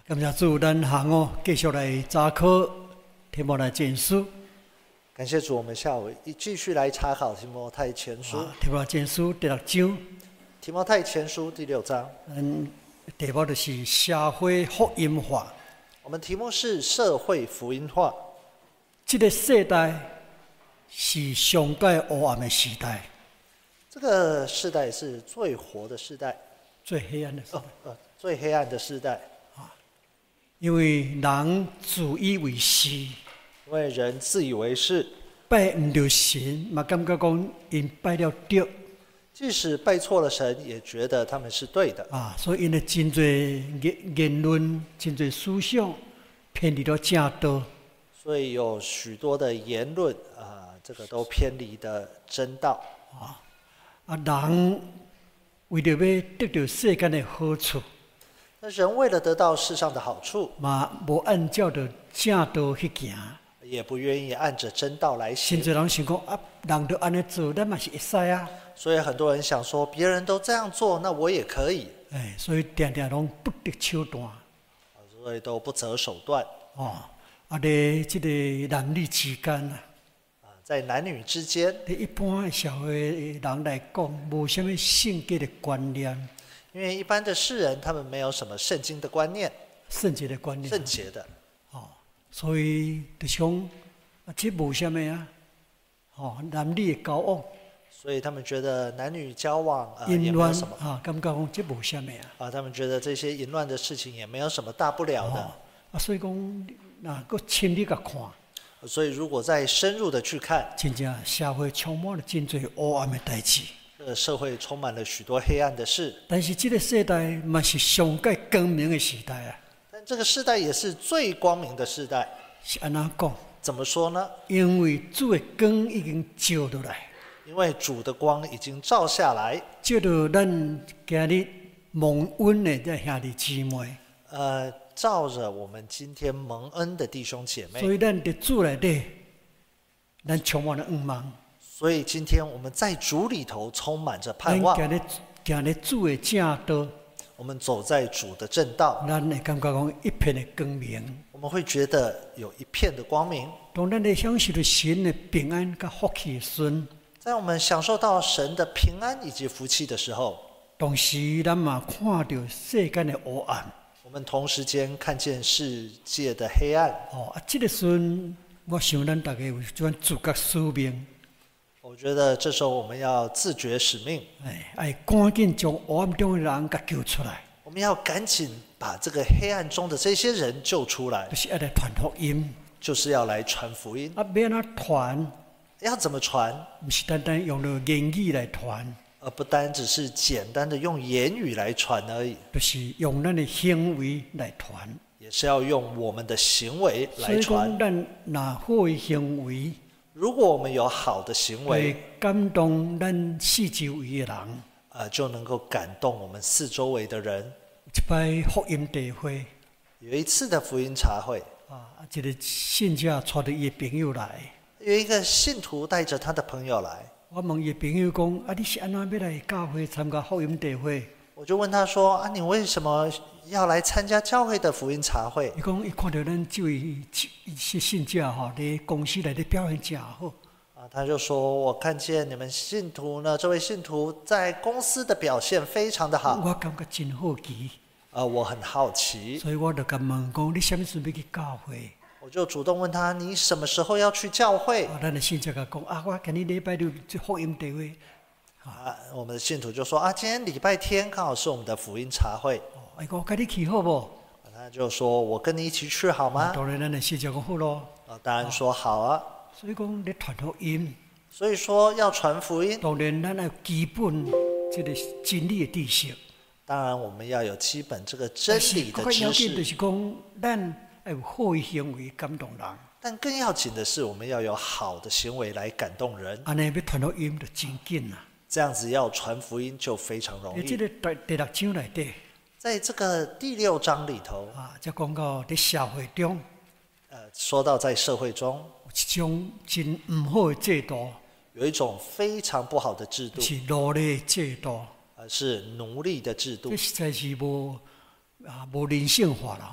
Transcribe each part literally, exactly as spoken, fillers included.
感谢主，咱下午继续来查考提摩太前书。 感谢主，我们下午继续来查考提摩太前书。 啊、提摩太前书第六章。 提摩太前书第六章。 嗯，题目就是社会福音化。 我们题目是社会福音化。 这个世代是上界黑暗的时代。 这个世代是最活的世代， 最黑暗的时代。 哦呃、最黑暗的世代。 因为人自以为是， 因为人自以为是， 拜唔到神，嘛感觉讲因拜了对。 即使拜错了神，也觉得他们是对的。 啊，所以因的真多言言论、真多思想偏离了正道。 所以有许多的言论啊，这个都偏离的真道。 啊，啊人为了要得到世间的好处。 那人为了得到世上的好处， 嘛无按照着正道去行， 也不愿意按着真道来行。 真侪人想讲啊，人都安尼做，咱嘛是会使啊。 所以很多人想说，别人都这样做，那我也可以。 哎，所以常常拢不得手段， 所以都不择手段。 哦，啊，在这个男女之间啊， 啊，在男女之间， 对一般的社会人来讲，无什么圣洁的观念。 因为一般的世人，他们没有什么圣经的观念， 圣洁的观念， 圣洁的， 哦，所以就讲啊，这无什么啊，哦，男女的交往， 所以他们觉得男女交往啊、呃、 淫乱什么啊，感觉讲这无什么啊， 啊，他们觉得这些淫乱的事情也没有什么大不了的， 哦、啊，所以讲那个深入甲看， 所以如果再深入的去看， 真正社会充满了真多黑暗的代志。 这个社会充满了许多黑暗的事， 但是这个世代嘛是上界光明的时代啊。 但这个世代也是最光明的世代。 是安怎讲？ 怎么说呢？ 因为主的光已经照落来， 因为主的光已经照下来， 照到咱今日蒙恩的这兄弟姊妹。 呃，照着我们今天蒙恩的弟兄姐妹。 所以咱在主内底，咱充满了盼望。 所以今天我们在主里头充满着盼望。 咱行在主的正道， 我们走在主的正道， 咱会感觉讲一片的光明。 我们会觉得有一片的光明。 当咱在享受着神的平安跟福气的时候， 在我们享受到神的平安以及福气的时候， 同时咱嘛看到世间的黑暗。 我们同时间看见世界的黑暗。 哦，啊，这个时候，我想咱大家有种自觉使命。 我觉得这时候我们要自觉使命， 哎，哎，赶紧将黑暗中的人给救出来。 我们要赶紧把这个黑暗中的这些人救出来， 就是要来传福音， 就是要来传福音。 啊，要哪传？ 要怎么传？ 不是单单用了言语来传， 而不单只是简单的用言语来传而已， 就是用咱的行为来传， 也是要用我们的行为来传。 所以讲，咱若好的行为。 如果我们有好的行为， 感动咱四周围的人， 呃，就能够感动我们四周围的人。 一摆福音大会， 有一次的福音茶会， 啊，一个信者带着伊的朋友来， 有一个信徒带着他的朋友来， 我问伊的朋友讲：啊，你是安怎要来教会参加福音大会？ 我就问他说：啊，你为什么要来参加教会的福音茶会？ 伊讲伊看到咱这位一些信者吼，在公司内底表现真好。 啊，他就说：我看见你们信徒呢，这位信徒在公司的表现非常的好。 我感觉真好奇。 啊，我很好奇。 所以我就甲问讲：你什么时候要去教会？ 我就主动问他：你什么时候要去教会？ 啊，咱的信者甲讲：啊，我今日礼拜六去福音大会。 啊，我们的信徒就说：啊，今天礼拜天刚好是我们的福音茶会。 哎，我跟你去好不？ 他就说：我跟你一起去好吗？ 当然，咱的信者讲好咯。 啊，当然说好啊。 所以讲，你传福音。 所以说要传福音。 当然，咱要基本这个真理的知识。 当然，我们要有基本这个真理的知识。 就是讲，咱要有好的行为感动人。 但更要紧的是，我们要有好的行为来感动人。 安尼要传福音就真紧啦。 这样子要传福音就非常容易。 这个第第六章内底， 在这个第六章里头啊，就讲到在社会中， 呃，说到在社会中有一种真唔好的制度， 有一种非常不好的制度， 是奴隶制度， 呃，是奴隶的制度。 这实在是无啊无人性化了哈。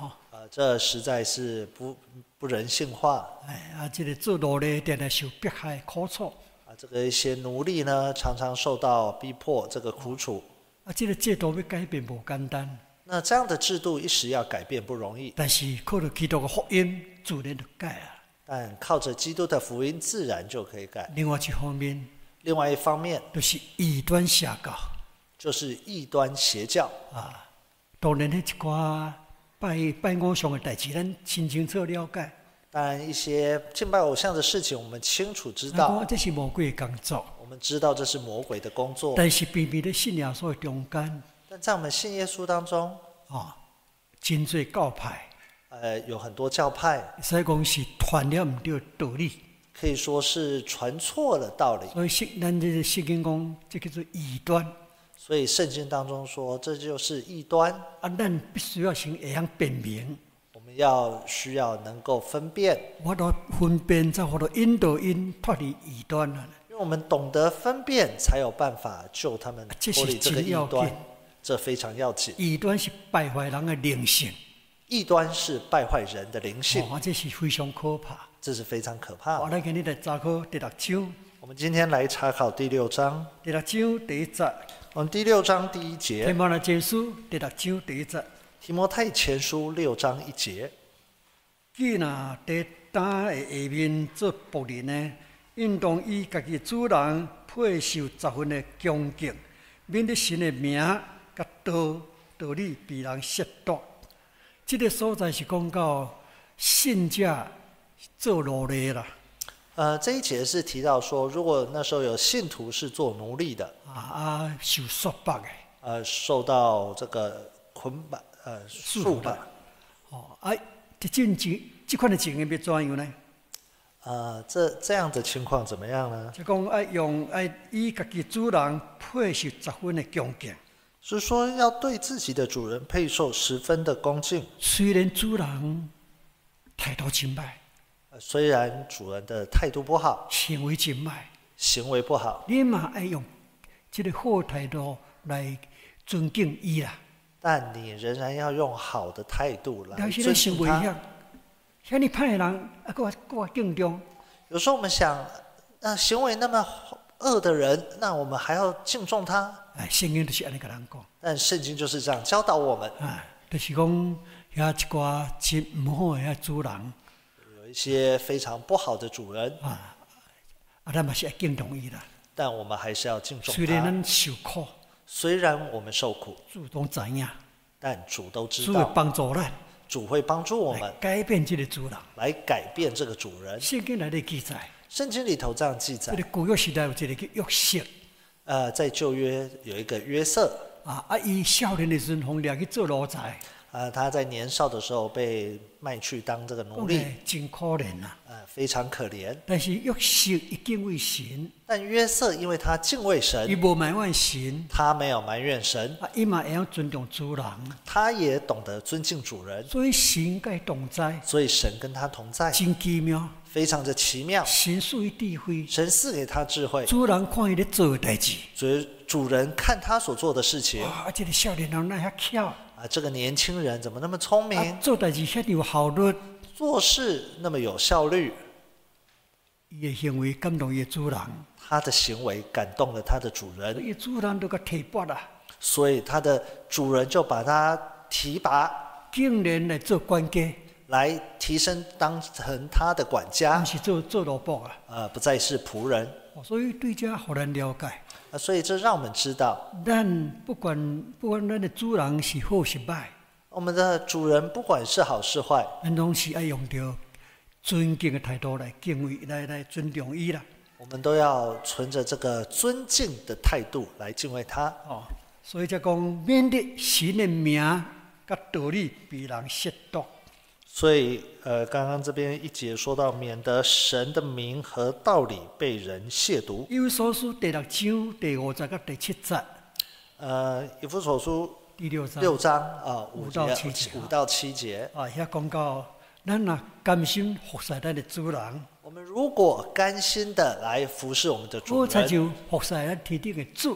这实在是不不人性化。 哎啊，这个做奴隶定定受迫害苦楚。 啊，这个一些奴隶呢，常常受到逼迫，这个苦楚。 啊，这个制度要改变不简单。 那这样的制度一时要改变不容易， 但是靠着基督的福音，自然就改了。 但靠着基督的福音，自然就可以改。 另外一方面， 另外一方面， 就是异端邪教， 就是异端邪教啊。当然，迄一寡拜拜偶像的代志，咱清清楚了解。 当然，一些敬拜偶像的事情，我们清楚知道。 这是魔鬼的工作。 我们知道这是魔鬼的工作。 但是偏偏在信耶稣的中间， 但在我们信耶稣当中， 啊，真多教派， 呃，有很多教派， 所以讲是传了唔对道理， 可以说是传错了道理。 所以圣咱这圣经讲，这叫做异端。 所以圣经当中说，这就是异端。 啊，咱必须要先会晓辨明。 我们要需要能够分辨， 我都分辨，才我都引导因脱离异端啊。 因为我们懂得分辨，才有办法救他们脱离这个异端。这非常要紧。 异端是败坏人的灵性。 异端是败坏人的灵性。 哦，这是非常可怕。 这是非常可怕的。 我来给你来查考第六章。 我们今天来查考第六章。 第六章第一节。 我们第六章第一节。 提摩太前书第六章第一节。 提摩太前书六章一节。 既若在担的下面做仆人呢，应当以家己主人配受十分的恭敬，免得神的名甲道道理被人亵渎。这个所在是讲到信者做奴隶啦。 呃，这一节是提到说，如果那时候有信徒是做奴隶的， 啊啊，受束缚的， 呃，受到这个捆绑，呃，束缚。 哦，啊，这种情，这款的情形要怎样呢？ 呃，这这样的情况怎么样呢？ 就讲爱用爱以家己主人配受十分的恭敬。 是说要对自己的主人配受十分的恭敬。 虽然主人态度真歹， 虽然主人的态度不好， 行为真歹， 行为不好， 你嘛爱用这个好态度来尊敬伊啦。 但你仍然要用好的态度来尊敬他。 有时咱想遐尼歹的人，啊，搁搁敬重。 有时候我们想，那、呃、行为那么恶的人，那我们还要敬重他？ 哎，圣经就是安尼甲咱讲。 但圣经就是这样教导我们。 啊，就是讲遐一寡真唔好的遐主人， 有一些非常不好的主人啊，啊，咱嘛是要敬重伊啦。 但我们还是要敬重他。 虽然咱受苦， 虽然我们受苦， 主都知影， 但主都知道， 主会帮助咱， 主会帮助我们改变这个主人， 来改变这个主人。 圣经内底记载， 圣经里头这样记载。 这个古约时代有一个叫约瑟。 呃，在旧约有一个约瑟啊，啊，伊少年的时候，红掠去做奴才。 啊，他在年少的时候被卖去当这个奴隶， 真可怜呐、 啊。呃，非常可怜。 但是约瑟伊敬畏神， 但约瑟因为他敬畏神， 伊无埋怨神， 他没有埋怨神， 啊，伊嘛会晓尊重主人， 他也懂得尊敬主人， 所以神跟同在， 所以神跟他同在， 真奇妙。 非常的奇妙， 神赐予智慧， 神赐给他智慧。 主人看伊咧做的代志， 主主人看他所做的事情， 哇，这个少年人那遐巧啊，这个年轻人怎么那么聪明？ 啊、做代志遐有效率， 做事那么有效率。 伊的行为感动伊的主人， 他的行为感动了他的主人， 伊主人都甲提拔啦， 所以他的主人就把他提拔， 竟然来做管家。 来提升当成他的管家， 是做做奴仆啊， 呃，不再是仆人。 所以对这互咱了解。 啊，所以这让我们知道， 咱不管不管咱的主人是好是歹， 我们的主人不管是好是坏， 咱拢是爱用着尊敬的态度来敬畏、来来尊重伊啦。 我们都要存着这个尊敬的态度来敬畏他。 哦，所以才讲免得神的名甲道理被人亵渎。 所以，呃，刚刚这边一节说到，免得神的名和道理被人亵渎。 以弗所书第六章第五节到第七节。 呃，以弗所书第六章六章啊，五到七节， 五到七节啊，遐讲到，咱若甘心服侍咱的主人， 我们如果甘心的来服侍我们的主人， 好才就服侍咱天顶的主。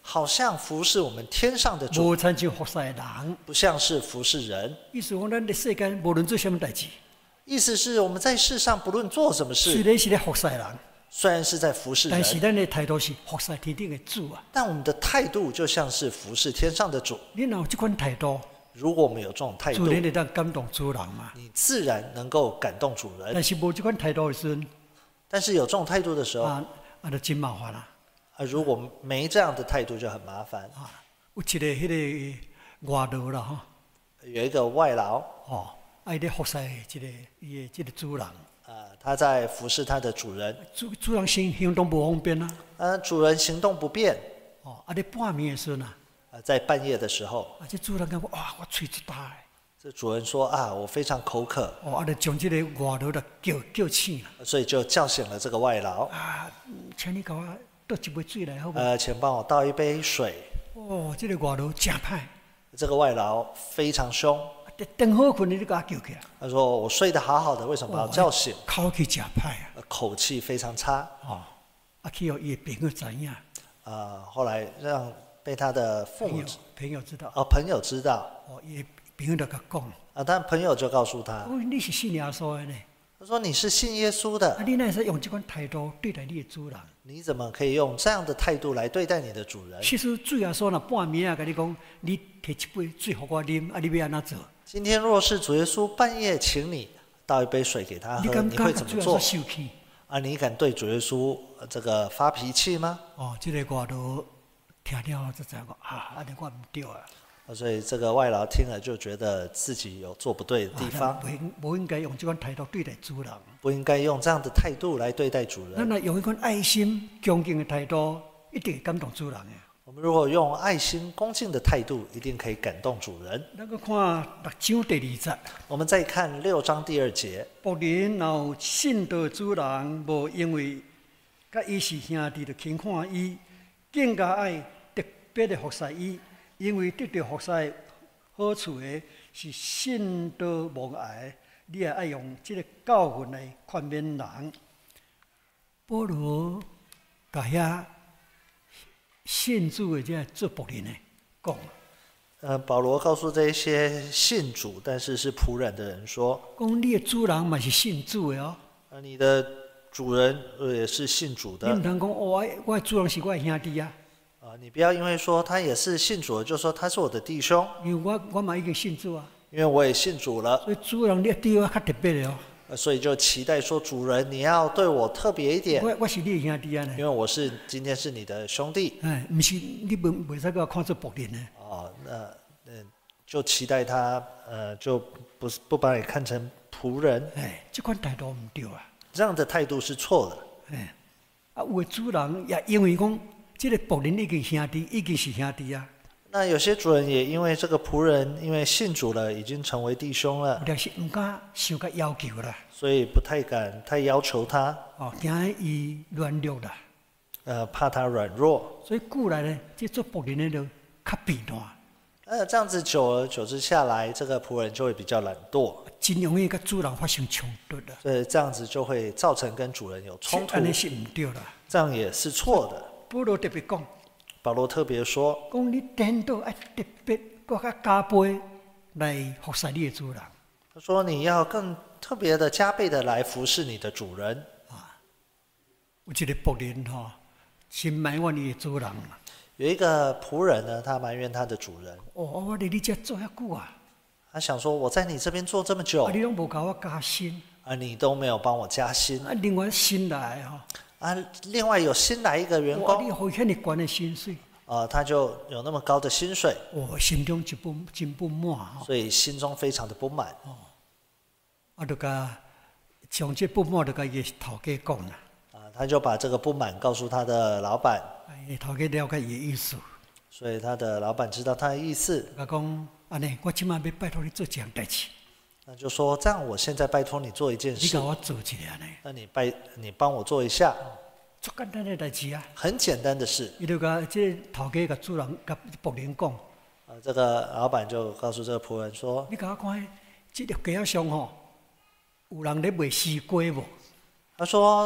好像服侍我们天上的主， 无亲像服侍的人。 不像是服侍人。 意思讲，咱伫世间无论做什么代志， 意思是我们在世上不论做什么虽事， 然是咧服侍人， 虽然是在服侍但是人， 咱的态度是服侍天顶的主啊。 但我们的态度就像是服侍天上的主。 你若有这款态度， 如果我们有这种态度， 自然会当感动主人嘛。 你自然能够感动主人。 但是无这款态度的时阵， 但是有这种态度的时候， 啊，啊，就真麻烦啦。 啊，如果没这样的态度就很麻烦。 啊，有一个迄个外劳啦吼， 有一个外劳， 哦，爱咧服侍这个伊的这个主人， 啊，他在服侍他的主人， 主主人行行动不方便啊， 啊，主人行动不便， 哦，啊，咧半暝的时阵啊， 啊，在半夜的时候， 啊，这主人讲哇，我喙一大的， 这主人说啊，我非常口渴， 哦，啊，就将这个外劳就叫叫醒了， 所以就叫醒了这个外劳， 啊，请你给我倒一杯水来好不好？ 呃，请帮我倒一杯水。 哦，这个外劳真歹， 这个外劳非常凶， 等好困你就给我叫起来， 他说我睡得好好的，为什么把我叫醒？ 口气真歹啊， 呃口气非常差， 哦，啊，去互伊的朋友知影， 啊，后来让被他的父母朋友朋友知道， 哦朋友知道， 哦，伊的朋友就甲讲， 啊，但朋友就告诉他， 哦，你是信耶稣的呢。 他说你是信耶稣的啊，，你哪会使用这款态度对待你的主人？ 你怎么可以用这样的态度来对待你的主人？ 其实主耶稣若半暝啊，甲你讲，你摕一杯水互我啉，啊，你要安怎做？ 今天若是主耶稣半夜请你倒一杯水给他喝， 你敢你会敢主耶稣怎么做？ 生气？ 啊，你敢对主耶稣呃这个发脾气吗？ 哦，这个外头听了才知讲啊，安尼我毋对啊。 啊所以这个外劳听了就觉得自己有做不对的地方， 不应不应该用这款态度对待主人。 不应该用这样的态度来对待主人。 咱若用一款爱心、恭敬的态度，一定会感动主人的。 我们如果用爱心、恭敬的态度，一定可以感动主人。 咱个看六章第二节， 我们再看六章第二节， 仆人若有信道主人，无因为甲伊是兄弟，就轻看伊，更加爱特别的服侍伊，因为得到服侍的好处的是信道无碍，你也爱用这个教训来劝勉人。保罗甲遐信主的这做仆人的讲， 呃，保罗告诉这一些信主但是是仆人的人说， 讲你的主人嘛是信主的哦。 呃，你的主人呃也是信主的你毋通讲哦，我我的主人是我的兄弟啊， 啊，你不要因为说他也是信主的，就说他是我的弟兄， 因为我我嘛已经信主啊， 因为我也信主了， 所以主人你要对我较特别的哦。 呃所以就期待说主人你要对我特别一点， 我我是你的兄弟啊呢因，为我是今天是你的兄弟哎，毋是你袂袂使甲我看作仆人呢。 哦，那嗯就期待他呃就不是不把你看成仆人， 哎，这款态度毋对啊。 这样的态度是错的。 哎，啊，有的主人也因为讲，这个仆人已经兄弟，已经是兄弟啊， 那有些主人也因为这个仆人因为信主了，已经成为弟兄了， 但是毋敢伤甲要求啦， 所以不太敢太要求他， 哦，惊伊软弱啦， 呃，怕他软弱。 所以故来呢，这做仆人的就较弊端， 呃，这样子久而久之下来，这个仆人就会比较懒惰， 真容易甲主人发生冲突啦。 所以这样子就会造成跟主人有冲突安，尼是毋对啦。 这样也是错的。 保罗特别讲， 保罗特别说， 讲你颠倒爱特别搁较加倍来服侍你的主人。 他说你要更特别的加倍的来服侍你的主人。 有一个仆人吼，心埋怨伊的主人啦。 有一个仆人呢，他埋怨他的主人， 哦，我伫你遮做遐久啊， 他想说我在你这边做这么久啊，你拢无甲我加薪， 啊，你都没有帮我加薪啊，另外新来吼， 啊，另外有新来一个员哇， 工你互伊遐尼悬的薪水， 啊，他就有那么高的薪水， 哦，心中一不真不满吼， 所以心中非常的不满。 啊，就甲将这不满就甲伊头家讲啦， 啊，他就把这个不满告诉他的老板， 伊头家了解伊的意思， 所以他的老板知道他的意思， 甲讲安尼，我即摆要拜托你做一项代志， 那就说这样，我现在拜托你做一件事你甲，我做一个安尼， 那你拜你帮我做一下， 足简单的代志啊。 很简单的事。 伊就甲这头家甲主人甲仆人讲， 啊，这个老板就告诉这个仆人说， 你甲我看，这条街仔上吼，有人咧卖西瓜无？ 他说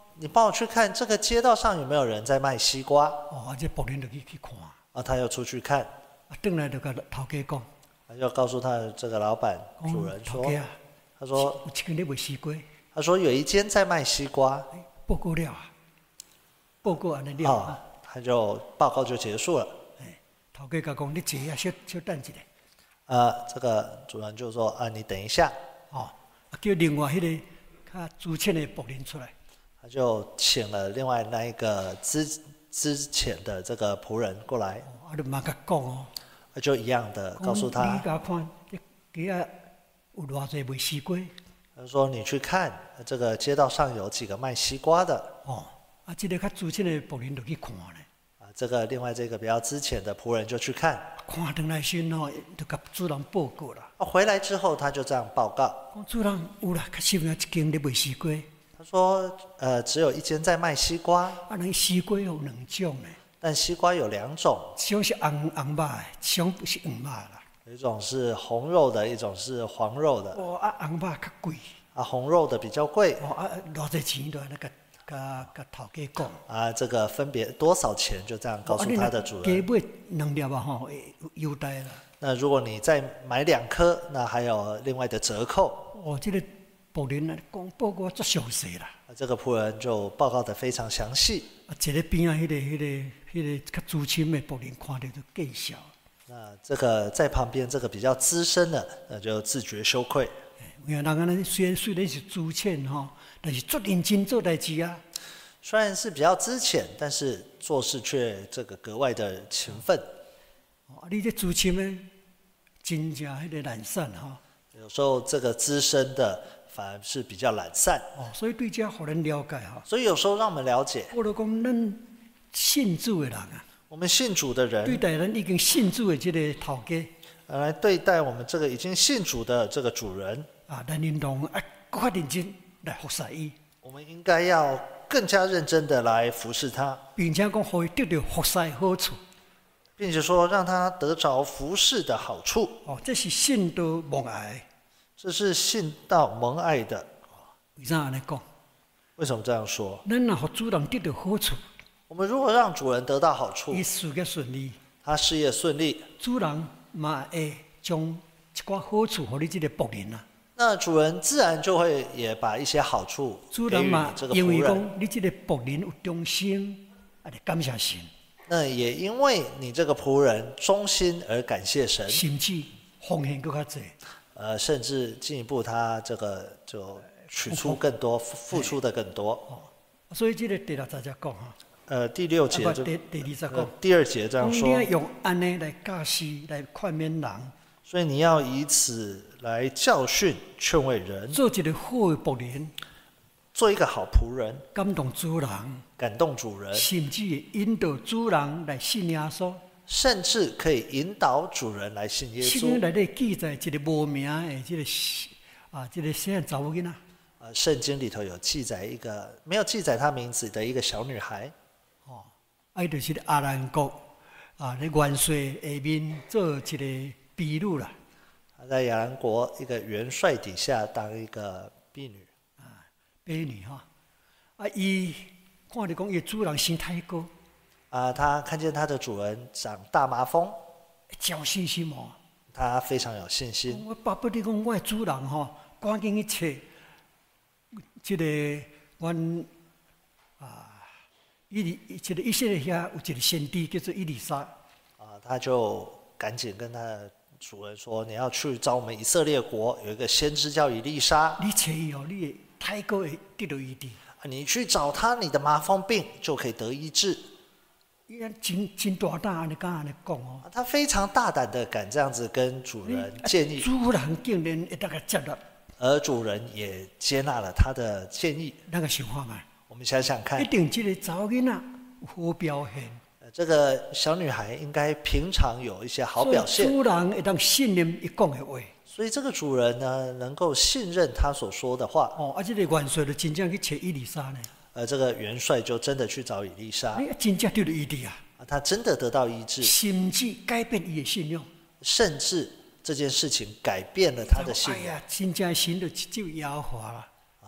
你帮我去看这个街道上有没有人在卖西瓜。 哦，啊，这仆人就去去看， 啊，他又出去看， 啊，回来就甲头家讲， 他就告诉他的这个老板主人说， 头家啊， 他说有一间咧卖西瓜， 他说有一间在卖西瓜。 哎报告了啊，报告安尼了哦啊，， 他就报告就结束了。 哎，头家甲讲，你坐啊，小小等一下， 呃，这个主人就说啊，你等一下， 哦，啊叫另外迄个较资深的仆人出来， 他就请了另外那一个之之前的这个仆人过来， 哦啊，就嘛甲讲哦， 就一样的告诉讲你他， 甲我看，这街啊有偌济卖西瓜， 他说你去看这个街道上有几个卖西瓜的。 哦，啊，这个较资深的仆人就去看咧。 啊，这个另外这个比较之前的仆人就去看， 看回来先吼，就甲主人报告啦。 啊，回来之后他就这样报告， 讲主人有啦，确实有一间咧卖西瓜， 他说，呃，只有一间在卖西瓜， 啊，咱西瓜有两种咧， 但西瓜有两种， 一种是红红肉的，一种不是黄肉啦。 有一种是红肉的，一种是黄肉的。 哦，啊，红肉较贵， 啊，红肉的比较贵。 哦，啊，偌济钱都安尼甲甲甲头家讲。 啊，这个分别多少钱就这样告诉他的主人。 加买两粒啊，吼，会有优待啦。 那如果你再买两颗，那还有另外的折扣。 哦，这个仆人啊，讲报告足详细啦。 啊，这个仆人就报告得非常详细。 啊，一个边啊，迄个迄个迄个较资深的仆人看着就介绍。 那这个在旁边这个比较资深的，那就自觉羞愧。 因为人安尼虽然虽然是资浅吼，但是足认真做代志啊。 虽然是比较资浅，但是做事却这个格外的勤奋。 哦，你这资深的真正迄个懒散吼。 有时候这个资深的反而是比较懒散。 哦，所以对这互咱了解吼。 所以有时候让我们了解， 我就讲咱信主的人啊， 我们信主的人对待咱已经信主的这个头家呃来对待我们这个已经信主的这个主人， 啊，咱应当啊更较认真来服侍伊， 我们应该要更加认真的来服侍他， 并且讲互伊得到服侍的好处。 并且说让他得着服侍的好处。 哦，这是信道蒙爱。 这是信道蒙爱的。 为啥安尼讲？ 为什么这样说？ 咱若互主人得到好处， 我们如果让主人得到好处， 伊事业顺利， 他事业顺利， 主人嘛会将一寡好处互你这个仆人啊。 那主人自然就会也把一些好处给予你主人嘛这个因为仆人。 讲你这个仆人有忠心，啊，就感谢神， 那也因为你这个仆人忠心而感谢神， 甚至奉献更较济。 呃，甚至进一步他这个就取出更多，付出的更多。 所以这个第六节才讲哈， 呃，第六节就啊不第第二节呃讲， 第二节这样说讲你要，用安尼来教示，来劝勉人， 所以你要以此来教训、劝慰人， 做一个好的仆人， 做一个好仆人， 感动主人， 感动主人， 甚至引导主人来信耶稣。 甚至可以引导主人来信耶圣经稣。 内底记载一个无名的这个啊，这个小查某囡仔， 呃，圣经里头有记载一个没有记载他名字的一个小女孩， 哦，啊，伊就是阿兰国啊，咧元帅下面做一个婢女啦， 她在亚兰国一个元帅底下当一个婢女。 婢女哈，啊，伊看着讲伊主人生太高， 啊，她看见她的主人长大麻风， 照信心哦。 她非常有信心。 我巴不得讲我的主人吼，赶紧去找即个阮啊，伊里即个以色列遐有一个先知叫做伊丽莎， 啊，她就赶紧跟她的主人说：“你要去找我们以色列国有一个先知叫以利沙， 你找伊哦，你会太高会得到医治。 啊你去找他，你的麻风病就可以得医治。” 伊安真真大胆安尼敢安尼讲哦。 啊他非常大胆的敢这样子跟主人建议， 主人竟然会当个接纳， 而主人也接纳了他的建议。 咱个想法嘛， 我们想想看一，定即个查某囡仔有好表现， 呃这个小女孩应该平常有一些好表现， 所以主人会当信任伊讲的话。 所以这个主人呢能够信任他所说的话。 哦，啊，即个元帅就真正去找伊丽莎呢， 而这个元帅就真的去找以利沙， 你真正得到医治啊， 啊他真的得到医治， 甚至改变伊的信仰。 甚至这件事情改变了他的信仰。 哎呀，真正神就只有耶和华啦。 啊，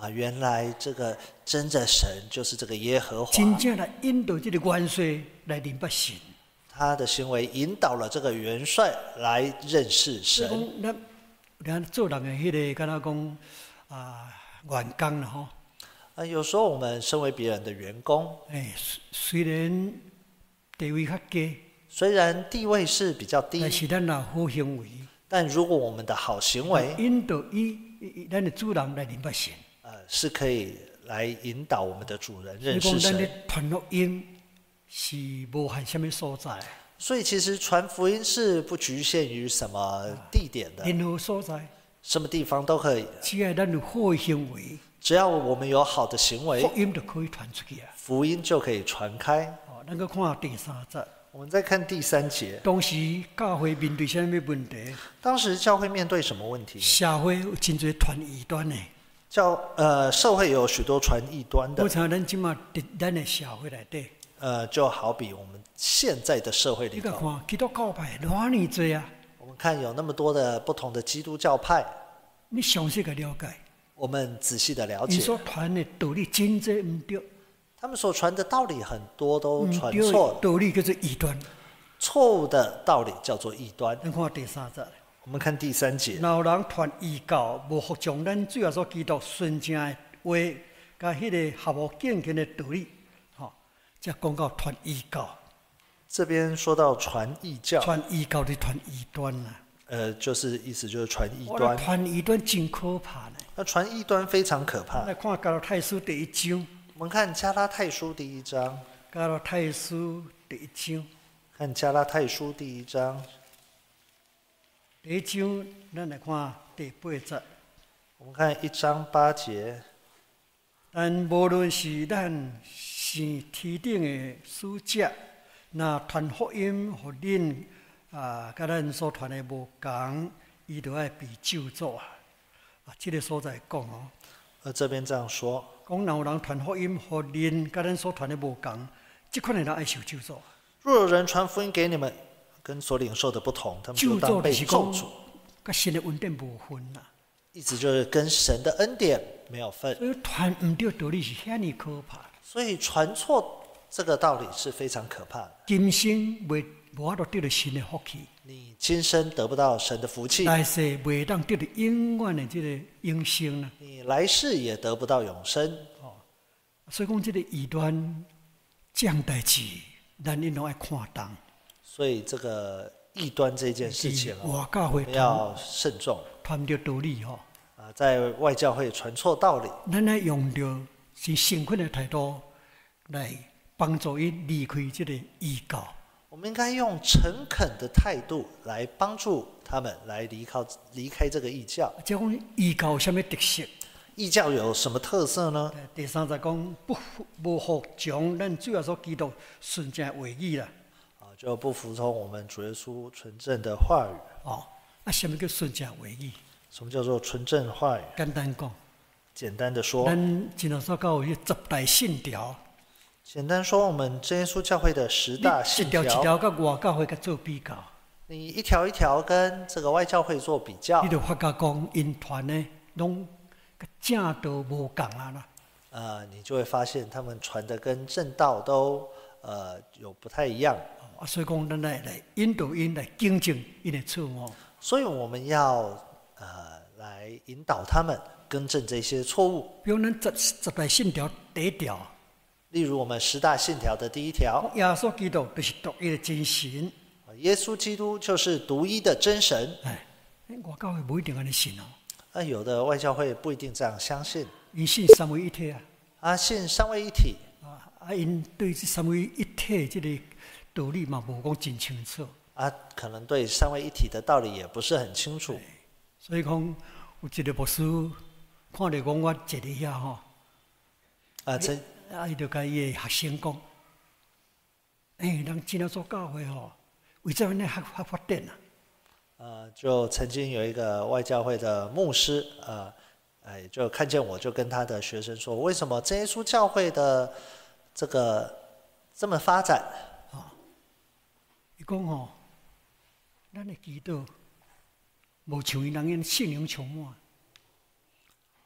啊，原来这个真的神就是这个耶和华， 真正来引导这个元帅来明白神。 他的行为引导了这个元帅来认识所以神。 讲，咱咱做人的迄个，敢若讲啊，员工啦吼。 啊，有时候我们身为别人的员工， 哎，虽然地位较低， 虽然地位是比较低， 但是咱若好行为， 但如果我们的好行为， 引导伊咱的主人来明白神， 呃，是可以来引导我们的主人认识所以讲，咱神。 的传福音是无限什么所在， 所以其实传福音是不局限于什么地点的， 任何所在， 什么地方都可以， 只要咱有好的行为， 只要我们有好的行为， 福音就可以传出去啊。 福音就可以传开。 哦，咱个看第三节， 我们再看第三节， 当时教会面对什么问题？ 当时教会面对什么问题？ 社会有真侪传异端的， 教呃社会有许多传异端的我，像咱即马伫咱的社会内底， 呃就好比我们现在的社会里你甲头， 看基督教派偌尼多啊， 我们看有那么多的不同的基督教派， 你详细个了解， 我们仔细的了解， 伊所传的道理真侪毋对， 他们所传的道理很多都毋对的传错了， 道理叫做异端。 错误的道理叫做异端。 咱看第三节， 我们看第三节， 若有人传异教，无服从咱主耶稣基督纯正的话，甲迄个合乎敬虔的道理，吼，才讲到传异教。 这边说到传异教， 传异教就传异端啦。 呃，就是意思就是传异我端。 传异端真可怕呢。 那传异端非常可怕。 来看加拉太书第一章， 我们看加拉太书第一章， 加拉太书第一章， 看加拉太书第一章， 第一章咱来看第八节。 我们看一章八节。 但无论是咱是天顶的使者，若传福音互恁啊，甲咱所传的无共，伊就爱被咒诅啊！啊，这个所在讲哦， 而这边这样说， 讲若有人传福音互恁，甲咱所传的无共，即款的人爱受咒诅。 若有人传福音给你们，跟所领受的不同，他们就咒当被诅就是讲， 咒诅。 甲神的恩典无分啦。 意思就是跟神的恩典没有份， 所以传毋对道理是遐尼可怕。 所以传错这个道理是非常可怕的。 今生袂无法度得到神的福气， 你今生得不到神的福气， 来世袂当得到永远的这个永生啦。 你来世也得不到永生。 所以讲，这个异端这样代志，咱应当爱看重。 所以这个异端这件事情哦， 外教会我们要慎重传着道理吼， 啊，在外教会传错道理， 咱爱用着是诚恳的态度来帮助伊离开这个异教。 我们应该用诚恳的态度来帮助他们来离开离开这个异教。 即讲异教有啥物特色？ 异教有什么特色呢？ 第三节讲不无服从咱主要所基督纯正的话语啦。 啊，就不服从我们主耶稣纯正的话语。 哦，啊，什么叫纯正话语？ 什么叫做纯正话语？ 简单讲， 简单的说， 咱真耶稣教有十大信条， 简单说，我们真耶稣教会的十大你信一条一条， 条甲外教会甲做比较， 你一条一条跟这个外教会做比较你，就发觉讲因传的拢甲正道无共啊啦。 呃，你就会发现他们传的跟正道都呃有不太一样。 啊，所以讲咱来来引导因来纠正因的错误。 所以我们要呃来引导他们更正这些错误。 比如咱十十大信条第一条， 例如我们十大信条的第一条， 耶稣基督就是独一的真神。 耶稣基督就是独一的真神。 哎，外教会无一定安尼信哦， 啊，有的外教会不一定这样相信， 因信三位一体啊。 啊，信三位一体， 啊，啊，因对这三位一体这个道理嘛，无讲真清楚。 啊，可能对三位一体的道理也不是很清楚。 所以讲，有一个牧师看着讲我坐伫遐吼， 啊，曾啊，伊就甲伊的学生讲，诶、人真要做教会吼，为怎么呢还还发展啊？ 呃，就曾经有一个外教会的牧师，呃，哎，就看见我就跟他的学生说，为什么真耶稣教会的这个这么发展？ 伊讲吼，咱的祈祷无像伊人因圣灵充满。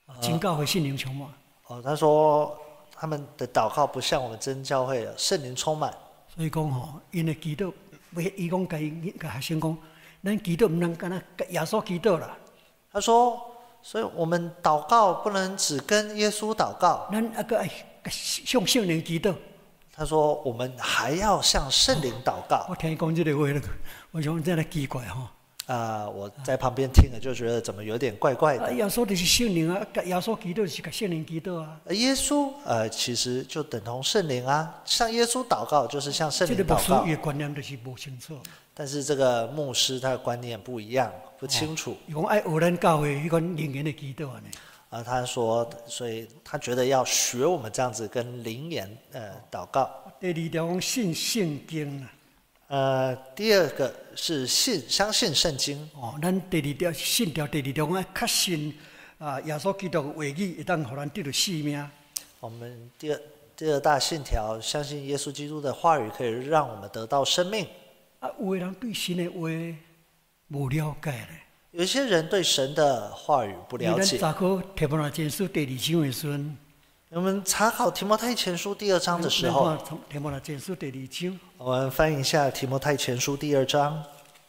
真教会圣灵充满。 哦，他说他们的祷告不像我们真教会的圣灵充满。 所以讲吼，因的祈祷，伊讲甲伊甲学生讲，咱祈祷唔能干那耶稣祈祷啦。 他说，所以我们祷告不能只跟耶稣祷告， 咱啊个爱向圣灵祈祷。 他说我们还要向圣灵祷告。 我听伊讲这个话了，我想真系奇怪吼。 啊、呃，我在旁边听了就觉得怎么有点怪怪的。 啊，耶稣就是圣灵啊，甲耶稣祈祷就是甲圣灵祈祷啊。 耶稣呃，其实就等同圣灵啊，向耶稣祷告就是向圣灵祷告。 这个牧师的观念就是不清楚。 但是这个牧师他的观念不一样，不清楚。 伊讲爱学咱教会迄个灵言的祈祷啊呢。 啊，他说，所以他觉得要学我们这样子跟灵言呃祷告。 第二条讲信圣经啊。 呃，第二个是信相信圣经。 哦，咱第二条信条，第二条讲确信啊，耶稣基督的话语会当互咱得到生命。 我们第二第二大信条，相信耶稣基督的话语可以让我们得到生命。 啊，有的人对神的话无了解咧。 有些人对神的话语不了解。 咱查考提摩太前书第二章的时阵。 我们查考提摩太前书第二章的时候， 提摩太前书第二章， 我们翻译一下提摩太前书第二章。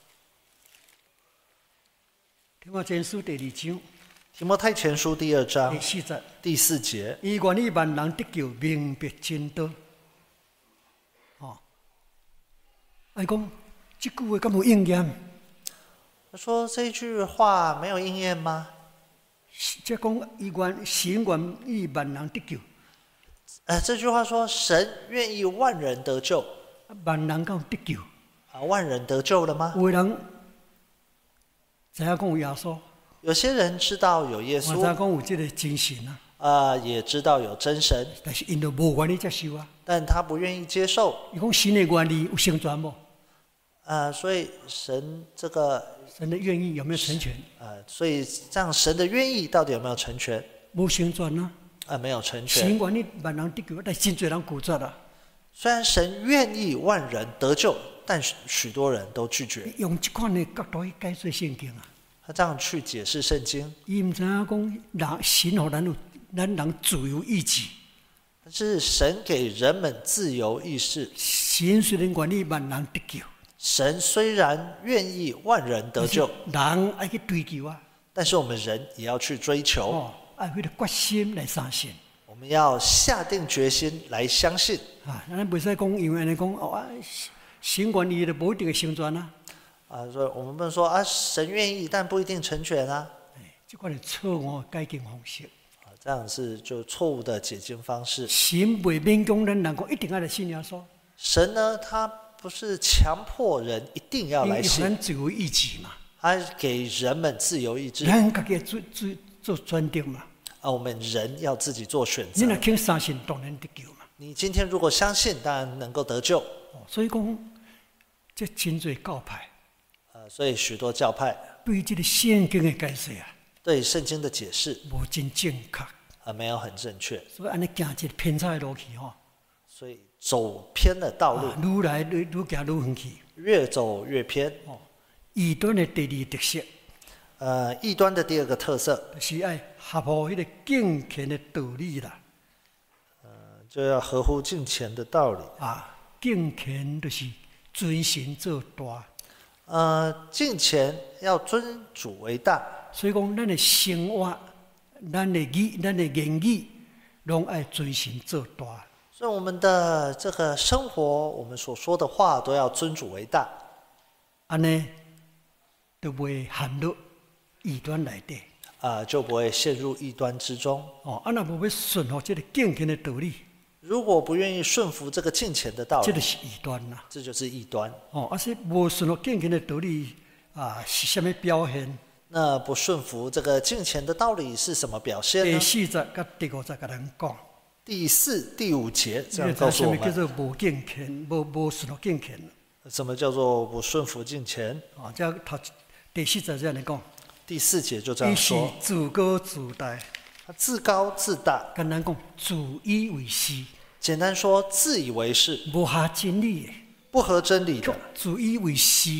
提摩太前书第二章， 提摩太前书第二章第四节， 第四节， 伊愿意万人得救，明白真道。哦，按讲这句话敢有应验？ 他说这句话没有应验吗？ 即讲伊愿神愿意万人得救。 呃，这句话说神愿意万人得救。 万人敢有得救？ 啊，万人得救了吗？ 有的人知影讲有耶稣， 有些人知道有耶稣， 知影讲有这个真神啊。 啊、呃，也知道有真神， 但是因都无愿意接受啊。 但他不愿意接受。 伊讲神的愿意有成全无？ 啊、呃，所以神这个神的愿意有没有成全？ 啊、呃，所以这样神的愿意到底有没有成全？ 无成全啊。 啊、呃，没有成全。 神愿意万人得救，但真侪人拒绝啊。 虽然神愿意万人得救，但许多人都拒绝。 用这款的角度去解释圣经啊。 他这样去解释圣经， 伊唔知影讲人神互咱有咱人自由意志。 但是神给人们自由意识。 神虽然愿意万人得救， 神虽然愿意万人得救， 人爱去追求啊。 但是我们人也要去追求。 哦，爱为了决心来相信。 我们要下定决心来相信。 啊，咱袂使讲因为安尼讲哦，神愿意就无一定会成全啊。 啊，所以我们不能说啊，神愿意，但不一定成全啊。 哎，这款是错误的解经方式。 啊，这样是就错误的解经方式。 神袂勉强咱人讲一定要来信耶稣。 神呢，他不是强迫人一定要来信， 咱自由意志嘛。 他给人们自由意志。 咱家己做做做选择嘛。 啊，我们人要自己做选择。 你若肯相信，当然得救嘛。 你今天如果相信，当然能够得救。 哦，所以讲，这真多教派。 呃，所以许多教派对这个圣经的解释啊， 对圣经的解释无真正确， 啊，没有很正确， 所以安尼行一个偏差的路去吼， 所以走偏了道路， 啊、愈来愈愈行愈远去， 越走越偏。 哦，异端的第二特色， 呃，异端的第二个特色， 就是爱合乎迄个敬虔的道理啦。 呃，就要合乎敬虔的道理。 啊，敬虔就是尊神做大。 呃，敬虔要尊主为大， 所以讲，咱的生活、咱的语、咱的言语，拢爱尊神做大。 所以我们的这个生活，我们所说的话，都要尊主为大。 安尼都不会陷入异端内底。 啊、呃，就不会陷入异端之中。 哦，啊，若无要顺服这个敬虔的道理。 如果不愿意顺服这个敬虔的道理， 这就是异端啦。 这就是异端。 哦，而且无顺服敬虔的道理啊，是什么表现？ 那不顺服这个敬虔的道理是什么表现呢？ 第四节甲第五节甲咱讲。 第四、第五节这样告诉我们。 什么叫做无敬虔？无无顺服敬虔？ 什么叫做不顺服敬虔？ 啊，这头第四节这样来讲。 第四节就这样说。 伊是自高自大。 他自高自大， 跟咱讲自以为是， 简单说自以为是， 无合真理的， 不合真理的， 自以为是，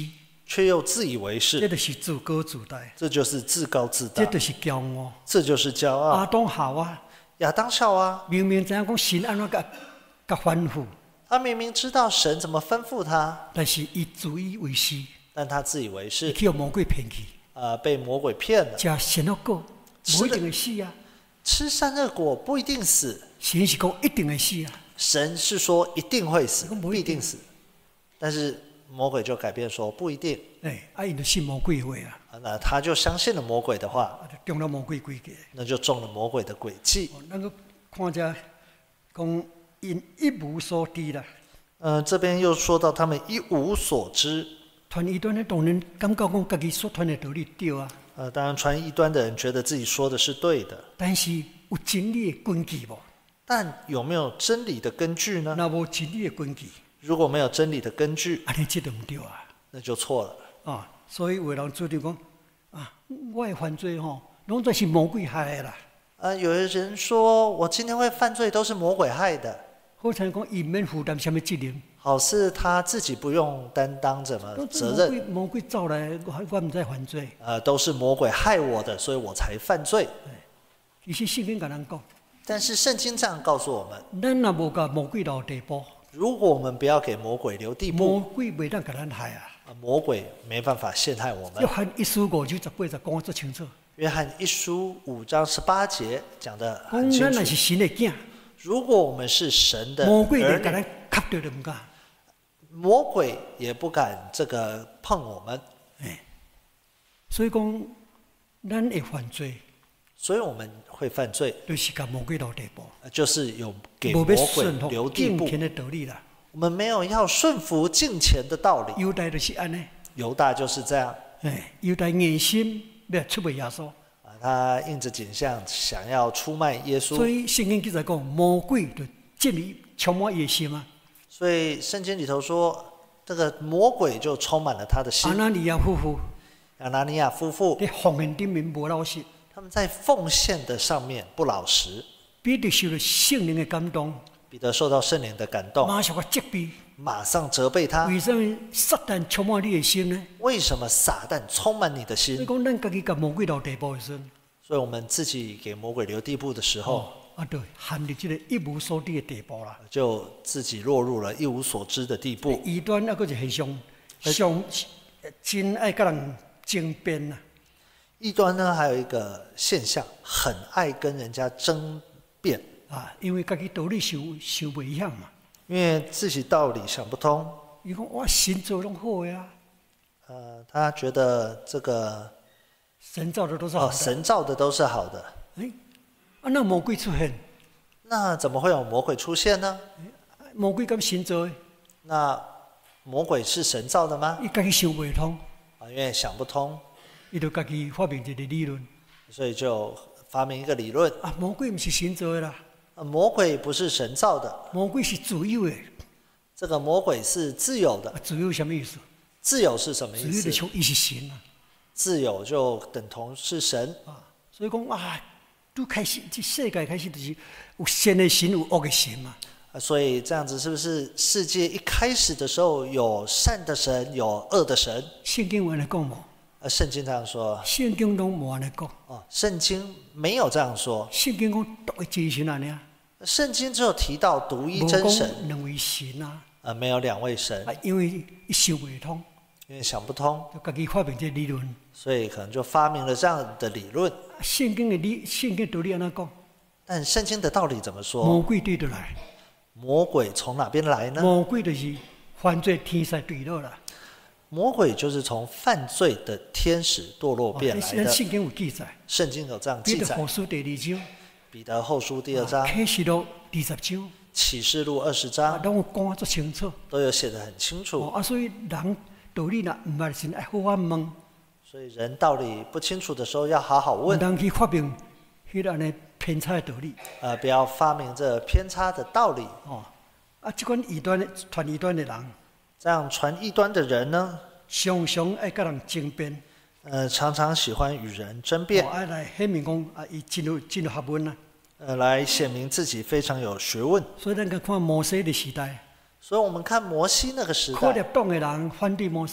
却又自以为是， 这就是自高自大， 这就是自高自大， 这就是骄傲。 这就是骄傲。 亚当夏娃亚当夏娃明明知影讲神安怎甲甲吩咐， 他明明知道神怎么吩咐他， 但是伊自以为是， 但他自以为伊是， 去互魔鬼骗去， 呃，被魔鬼骗了。 食善恶果，无一定会死啊。 吃善恶果不一定死， 神是讲一定会死啊。 神是说一定会死， 不一定必定死。但是魔鬼就改变说不一定， 哎，啊，因就信魔鬼的话啊， 啊那他就相信了魔鬼的话， 啊，就中了魔鬼诡计。 那就中了魔鬼的诡计。 哦，咱个看者讲因一无所知啦。 嗯，这边又说到他们一无所知。 传异端的当然感觉讲家己所传的道理对啊， 呃，当然传异端的人觉得自己说的是对的， 但是有真理的根据无？ 但有没有真理的根据呢？ 若无真理的根据， 如果没有真理的根据， 安尼这就唔对啊。 那就错了。 啊，所以有人主张讲啊，我的犯罪吼，拢都是魔鬼害的啦。 呃，有的人说我今天会犯罪都是魔鬼害的， 好像讲伊免负担什么责任， 好似他自己不用担当什么责魔任， 鬼魔鬼走来，我我唔再犯罪。 呃，都是魔鬼害我的，所以我才犯罪。 其实圣经甲咱讲， 但是圣经这样告诉我们， 咱若无甲魔鬼留地步， 如果我们不要给魔鬼留地魔步， 鬼袂当甲咱害啊。 呃魔鬼没办法陷害我们约。翰一书五章十八节讲得足清楚， 约翰一书五章十八节讲得很清楚讲咱若，是神的囝， 如果我们是神的魔鬼连甲儿女， 咱吸着都唔敢。 魔鬼也不敢这个碰我们， 所以讲，咱会犯罪， 所以我们会犯罪， 就是甲魔鬼留地步， 呃就是有给无魔鬼要顺服留地步。 敬虔的道理啦。 我们没有要顺服敬虔的道理。 犹大就是安尼， 犹大就是这样， 哎，犹大硬心要出卖耶稣， 啊，他应着景象想要出卖耶所稣， 以圣经记载讲，魔鬼就进入充满伊的心啊。 所以圣经里头说，这个魔鬼就充满了他的心阿。那尼亚夫妇亚拿尼亚夫妇在奉献顶面无老实， 他们在奉献的上面不老实， 彼得受了圣灵的感动， 彼得受到圣灵的感动， 马上个责备。 马上责备他。 为什么撒旦充满你的心呢？ 为什么撒旦充满你的所以心？ 讲，咱家己甲魔鬼留地步的时阵， 所以我们自己给魔鬼留地步的时候， 哦，啊，就陷入这个一无所知的地步啦。 就自己落入了一无所知的地步。 异端啊，佫是很上上真爱甲人争辩呐。 异端呢，还有一个现象，很爱跟人家争辩， 啊，因为家己道理想想袂晓嘛。 因为自己道理想不通。 伊讲我神做拢好的啊， 呃，他觉得这个神造的都是好哦， 的。 神造的都是好的， 哎，啊，那魔鬼出现， 那怎么会有魔鬼出现呢？ 魔鬼敢神做的， 那魔鬼是神造的吗？ 伊家己想袂通， 啊，因为想不通， 伊就家己发明一个理论。 所以就发明一个理论： 啊，魔鬼毋是神做的啦， 呃魔鬼不是神造的， 魔鬼是自由的。 这个魔鬼是自由的啊，。自由什么意思？ 自由是什么自意思？ 由的像伊是神啊。 自由就等同是神。 啊，所以讲啊，拄开始这世界开始就是有善的神，有恶的神嘛。 啊所以这样子是不是世界一开始的时候有善的神，有恶的神？ 圣经有安尼讲无？ 呃，圣经这样说。 圣经拢无安尼讲。 哦，圣经没有这样说， 圣经讲独一真神安尼啊， 圣经只有提到独一无讲真神， 两位神啊。 呃，没有两位神啊，，因为伊想袂通， 因为想不通， 就家己发明这理论。 所以可能就发明了这样的理论。 啊圣经的理，圣经道理安怎讲？ 但圣经的道理怎么魔说？ 鬼对得来， 魔鬼从哪边来呢？ 魔鬼就是犯罪天使对落啦。 魔鬼就是从犯罪的天使堕落变来的。 咱圣经有记载， 圣经有这样记载彼得后。书第二章， 彼得后书第二章、 启示录二十章， 启示录二十啊， 章拢有讲足清楚。 都有写得很清哦， 楚。 啊，所以人道理若毋捌先爱好好问， 所以人道理不清楚的时候要好好毋问， 通去发明迄个安尼偏差的道理。 呃，不要发明这偏差的道理。 哦，啊，即款异端的传异端的人， 这样传异端的人呢， 常常爱甲人争辩， 呃，常常喜欢与人争辩哦，，爱来显明讲啊，伊进入进入学问啦。 呃，来显明自己非常有学问。 所以咱甲看摩西的时代， 所以我们看摩西那个时代， 可立党的人反对摩西，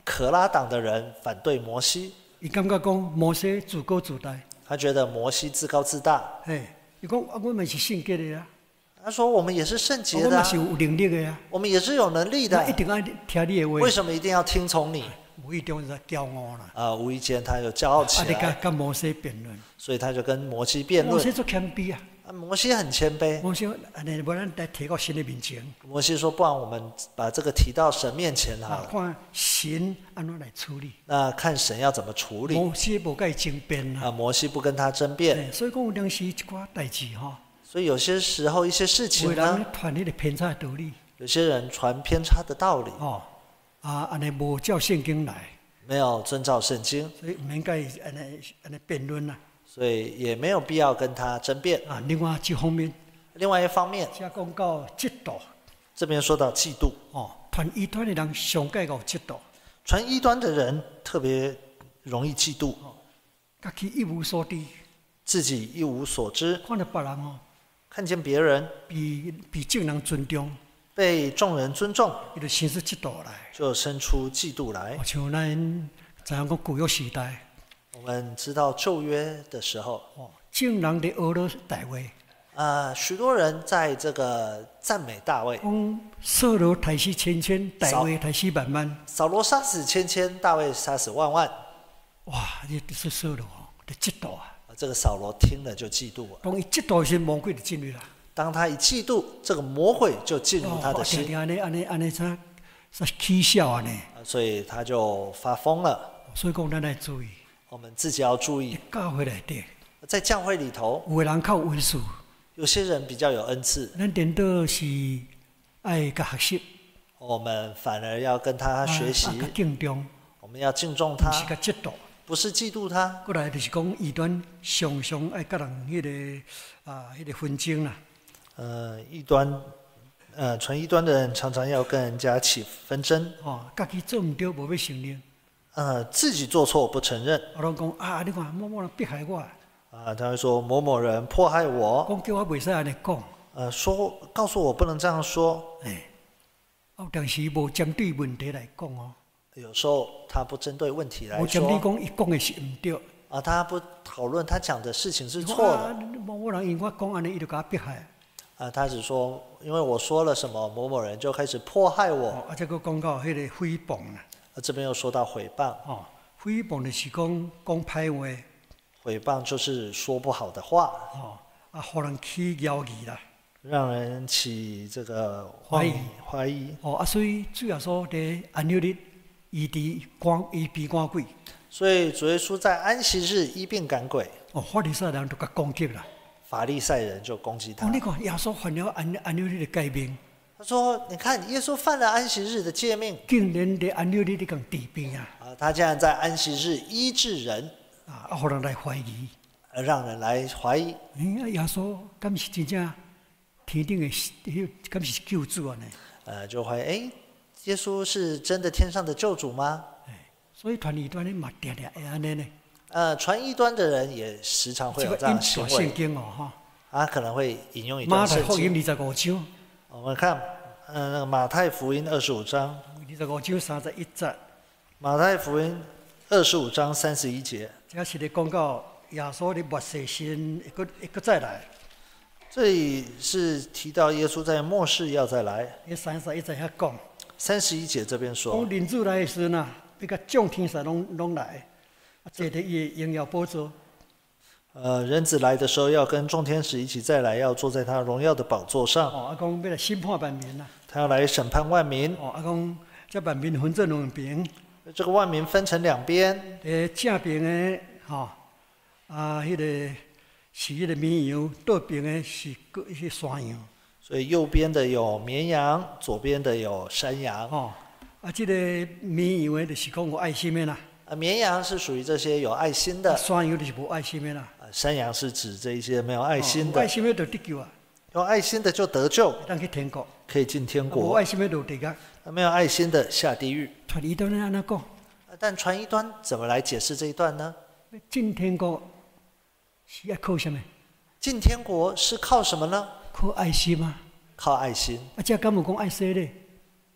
可拉党的人反对摩西， 伊感觉讲摩西自高自大， 他觉得摩西自高自大。 嘿，伊讲啊，我们是圣洁的啊， 他说我们也是圣洁我的、啊， 们是有能力的啊， 我们也是有能力的那一，定要听你的话。 为什么一定要听从你？ 无意中就骄傲啦， 啊、无意间他就骄傲起啊，你甲来， 甲摩西辩论， 所以他就跟摩西辩论。 摩西做谦卑啊， 啊，摩西很谦卑。 摩西安尼无咱来提到神的面前， 摩西说：“不然我们把这个提到神面前好了， 啊，看神安怎来处理。 那看神要怎么处理。 摩西无甲伊争辩啦， 啊，摩西不跟他争辩， 嘿所以讲有当时一寡代志吼， 所以有些时候一些事有情的人呢， 传迄个偏差的道理， 有些人传偏差的道理， 吼，啊，安尼无照圣经来， 没有遵照圣经， 所以毋免甲伊安尼安尼辩论啦。 所以也没有必要跟他争辩。 啊，另外一方面， 另外一方面， 遮讲到嫉妒， 这边说到嫉妒， 哦，传异端的人上界有嫉妒， 传异端的人特别容易嫉妒， 家己一无所知， 自己一无所知， 看到别人哦， 看见别人比比众人尊重， 被众人尊重， 伊就生出嫉妒来。 就生出嫉妒来哦。像咱知影讲古约时代， 我们知道旧约的时候， 哦，众人咧学了大话， 啊，许多人在这个赞美大卫， 讲扫罗杀死千千，大卫杀死万万。 扫罗杀死千千，大卫杀死万万。 哇，你说扫罗哦，你嫉妒啊！ 啊这个扫罗听了就嫉妒了。 当伊嫉妒时，魔鬼就进入啦。 当他一嫉妒，这个魔鬼就进入他的哦， 心， 定定安尼安尼安尼啥啥起笑安尼。 啊所以他就发疯了。 所以讲，咱来注意， 我们自己要注意， 教会内底在教会里头， 有的人靠文书， 有些人比较有恩赐， 咱颠倒是爱甲学习， 我们反而要跟他学习啊，甲敬重， 我们要敬重毋他， 是甲嫉妒。 不是嫉妒他。 过来就是讲异端常常爱甲人迄、个啊，迄、个纷争啦。 呃，异端，呃，传异端的人常常要跟人家起纷争， 哦，家己做毋对，无要承认。 呃，自己做错不承认， 啊，拢讲啊，你看某某人迫害我， 啊，他会说某某人迫害我， 讲叫我袂使安尼讲。 呃，说告诉我不能这样说。 哎，啊，但是无针对问题来讲哦， 有时候他不针对问题来无针对说， 讲伊讲的是毋对。 啊，他不讨论他讲的事情是说错的， 啊，某某人因我讲安尼，伊就甲我迫害。 啊，他只说因为我说了什么，某某人就开始迫害我。 哦，啊，再佫讲到迄个诽谤啦。 啊，这边又说到诽谤， 哦，诽谤就是讲讲歹话， 诽谤就是说不好的话， 哦，啊，互人起谣疑啦。 让人起这个怀疑怀疑。 哦，啊，所以主要说伫安息日，医治赶医病赶鬼。 所以主耶稣在安息日医病赶鬼， 哦，法利赛人就甲攻击啦。 法利赛人就攻击他哦，。你看耶稣犯了安安息日的诫命， 他说：“你看，耶稣犯了安息日的诫命竟然伫安息日咧讲治病啊！ 啊，他竟然在安息日医治人， 啊，啊，互人来怀疑。 而让人来怀疑。 哎，啊，耶稣敢是真正天顶的，迄敢是救主啊呢？ 呃，就怀疑，哎，耶稣是真的天上的救主吗？ 所以传异端咧嘛，定定会安尼呢。 呃，传异端的人也时常会有这样的行引圣为， 经哦，哈。 他可能会引用一马太段圣经。 福音二十五章， 我们看，呃，那个马太福音二十五章， 二十五章三十一节， 马太福音二十五章三十一节， 这是咧讲到耶稣咧末世时会个会个再来。 这里是提到耶稣在末世要再来。 迄三十一节遐讲， 三十一节这边说讲，人子来的时呐，要甲众天使拢拢来，啊，坐伫伊的荣耀宝座。 呃，人子来的时候要跟众天使一起再来，要坐在他荣耀的宝座上， 哦，啊，讲要来审判万民啦。 他要来审判万民。 哦，啊，讲这万民分做两边， 这个万民分成两边， 诶，正边的吼，啊，迄、个是迄个绵羊，倒边的是个迄山羊。 所以右边的有绵羊，左边的有山羊。 哦，啊，这个绵羊的就是讲有爱心的啦， 啊，绵羊是属于这些有爱心的， 山羊就是无爱心的啦。 啊，山羊是指这一些没有爱哦心的有爱。心的就得救啊， 有爱心的就得救， 会当去天国； 可以进天无国； 爱心的就地狱。 没有爱心的下地狱。 传伊当然安尼讲， 啊但传一端怎么来解释这一段呢？ 要进天国是要靠什么？ 进天国是靠什么呢？ 靠爱心啊！ 靠爱心。 啊，这敢有讲爱惜咧？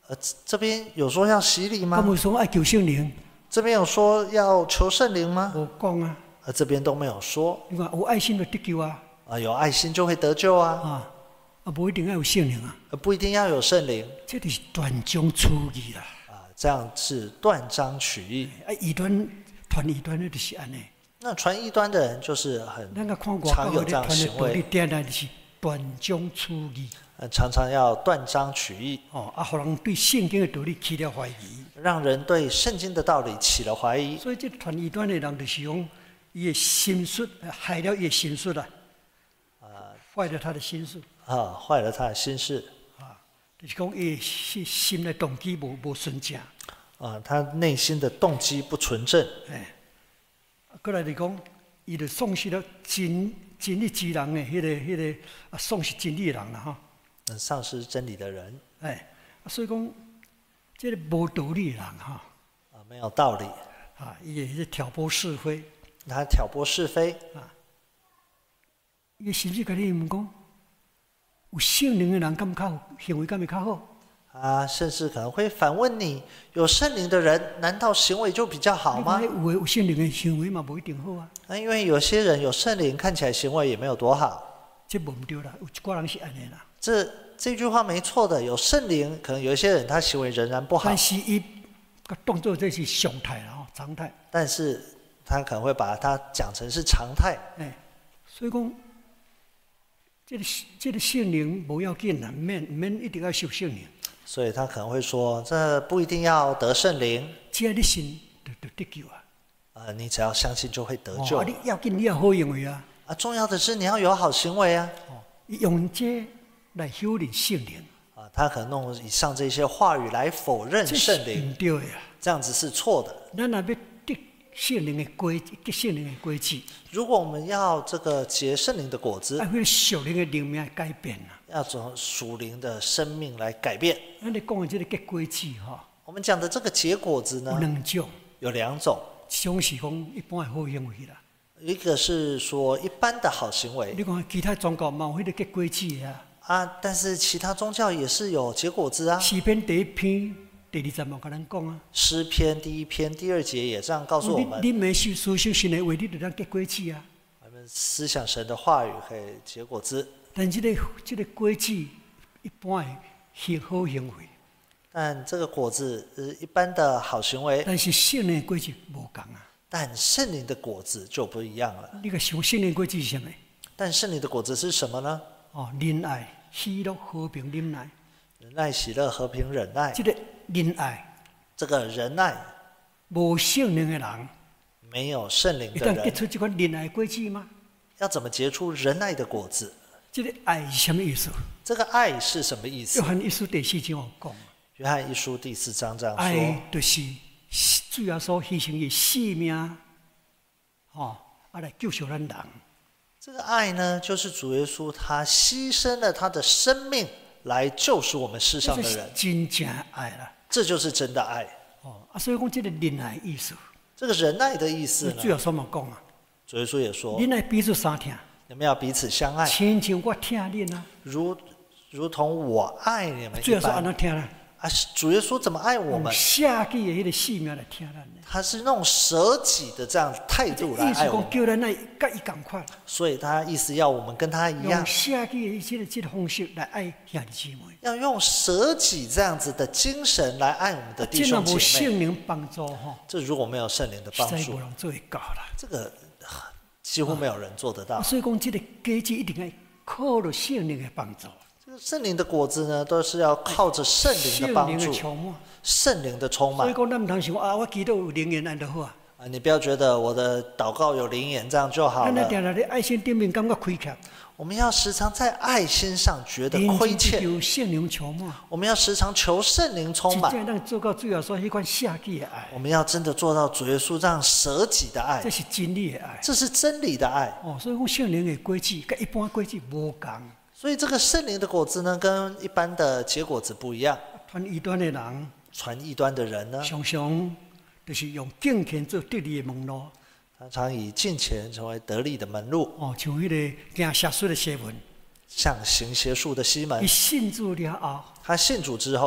呃，这边有说要洗礼吗？ 咁有说爱求圣灵？ 这边有说要求圣灵吗？ 无讲啊。 呃，这边都没有说。 你看有爱心就得救啊。 啊，有爱心就会得救啊。 啊，啊，不一定要有圣灵啊。 呃，不一定要有圣灵。 这就是断章取义啦。 啊，这样是断章取义。 啊，异端传异端的就是安尼。 那传异端的人就是很常有这样的行为。 断章取义。 常常要断章取义。 哦，啊，让人对圣经的道理起了怀疑。 让人对圣经的道理起了怀疑。 所以这传异端的人就是讲，伊的心术害了伊的心术啦。啊，坏了他的心术。 啊，坏了他的心事。 啊，就是讲伊心心的动机无无纯正。 啊，他内心的动机不纯正。 哎，过来就讲，伊就丧失了真真理之人的迄、那个迄、那个啊，丧失真理的人啦哈。 嗯，丧失真理的人。 哎，所以讲，这个无道理的人哈。 啊，没有道理。 啊，伊也是挑拨是非。 他挑拨是非。 啊，伊甚至甲你问讲，有圣灵的人敢较行为敢会较好？ 啊，甚至可能会反问你：有圣灵的人，难道行为就比较好吗？ 有的有圣灵的行为嘛，不一定好啊。 啊，因为有些人有圣灵，看起来行为也没有多好。 这无唔对啦，有一寡人是安尼啦。 这这句话没错的，有圣灵，可能有一些人他行为仍然不好。 但是伊当作这是常态啦，吼，常态。 但是他可能会把它讲成是常态。 哎，所以讲，这个这个圣灵无要紧啦，免免一定要受圣灵。 所以他可能会说，这不一定要得圣灵， 只要你信就就得救啊！ 啊，你只要相信就会得救。 哦，啊、你要紧，你要好行为啊！ 啊，重要的是你要有好行为啊！ 哦，用这来否认圣灵啊，他可能用以上这些话语来否认圣灵， 对呀， 这样子是错的。 咱若要得圣灵的果，得圣灵的果子。 如果我们要这个结圣灵的果子， 啊，会属灵的灵命改变啊！ 要从属灵的生命来改变。 咱你讲的这个结果子哈， 我们讲的这个结果子呢， 有两种， 有两种， 一种是讲一般的好行为啦。 一个是说一般的好行为。 你看其他宗教嘛有迄个结果子啊。 啊，但是其他宗教也是有结果子啊。 诗篇第一篇第二十嘛，跟咱讲啊。 诗篇第一篇第二节也这样告诉我们。 你你没思思想神的话，你就当结果子啊。 我们思想神的话语可以结果子。 但这个这个果子一般的是好行为。 但这个果子呃一般的好行为。 但是圣灵的果子无同啊。 但圣灵的果子就不一样了。 你个想圣灵果子是什么？ 但圣灵的果子是什么呢？ 哦，仁爱、喜乐、和平、忍耐。 仁爱、喜乐、和平、忍耐。 这个仁爱， 这个仁爱， 无圣灵的人， 没有圣灵的人， 结出这款仁爱果子吗？ 要怎么结出仁爱的果子？ 这个爱是什么意思？ 这个爱是什么意思？ 约翰一书第四章有讲。 约翰一书第四章这样说。 爱就是主耶稣牺牲伊性命，哦，啊来救赎咱人。 这个爱呢，就是主耶稣他牺牲了他的生命来救赎我们世上的人。 真正爱啦， 这就是真的爱。 哦，啊，所以讲这个仁爱意思。 这个仁爱的意思呢？ 主耶稣嘛讲啊。 主耶稣也说。 仁爱彼此相疼。 你们要彼此相爱。 亲像我疼恁啊。 如如同我爱你们一般。 主耶稣安怎疼啦？ 啊，主耶稣怎么爱我们？ 舍己的迄个性命来疼咱。 他是那种舍己的这样态度来爱我们。 意思讲叫咱来甲伊共款。 所以他意思要我们跟他一样。 用舍己的这个这个方式来爱兄弟姊妹。 要用舍己这样子的精神来爱我们的弟兄姐妹。 这若无圣灵帮助吼， 这如果没有圣灵的帮助，这个几乎没有人做得到。 所以讲，这个果子一定要靠着圣灵的帮助。 这个圣灵的果子呢，都是要靠着圣灵的帮助，圣灵的充满。 所以讲，咱唔通想啊，我祈祷有灵言安就好啊。 啊，你不要觉得我的祷告有灵言这样就好了。 咱定定在爱心顶面感觉亏欠。 我们要时常在爱心上觉得亏欠。 求圣灵充满。 我们要时常求圣灵充满。 真正让做到主耶稣迄款舍己的爱。 我们要真的做到主耶稣这样舍己的爱。 这是真理的爱。 这是真理的爱。 哦，所以讲圣灵的果子跟一般果子无同。 所以这个圣灵的果子呢，跟一般的结果子不一样。 传异端的人， 传异端的人呢， 常常就是用敬虔做得力的门路。 常常以敬虔成为得力的门路。 哦，像迄个行邪术的西门。 像行邪术的西门。 伊信主了后， 他信主之后，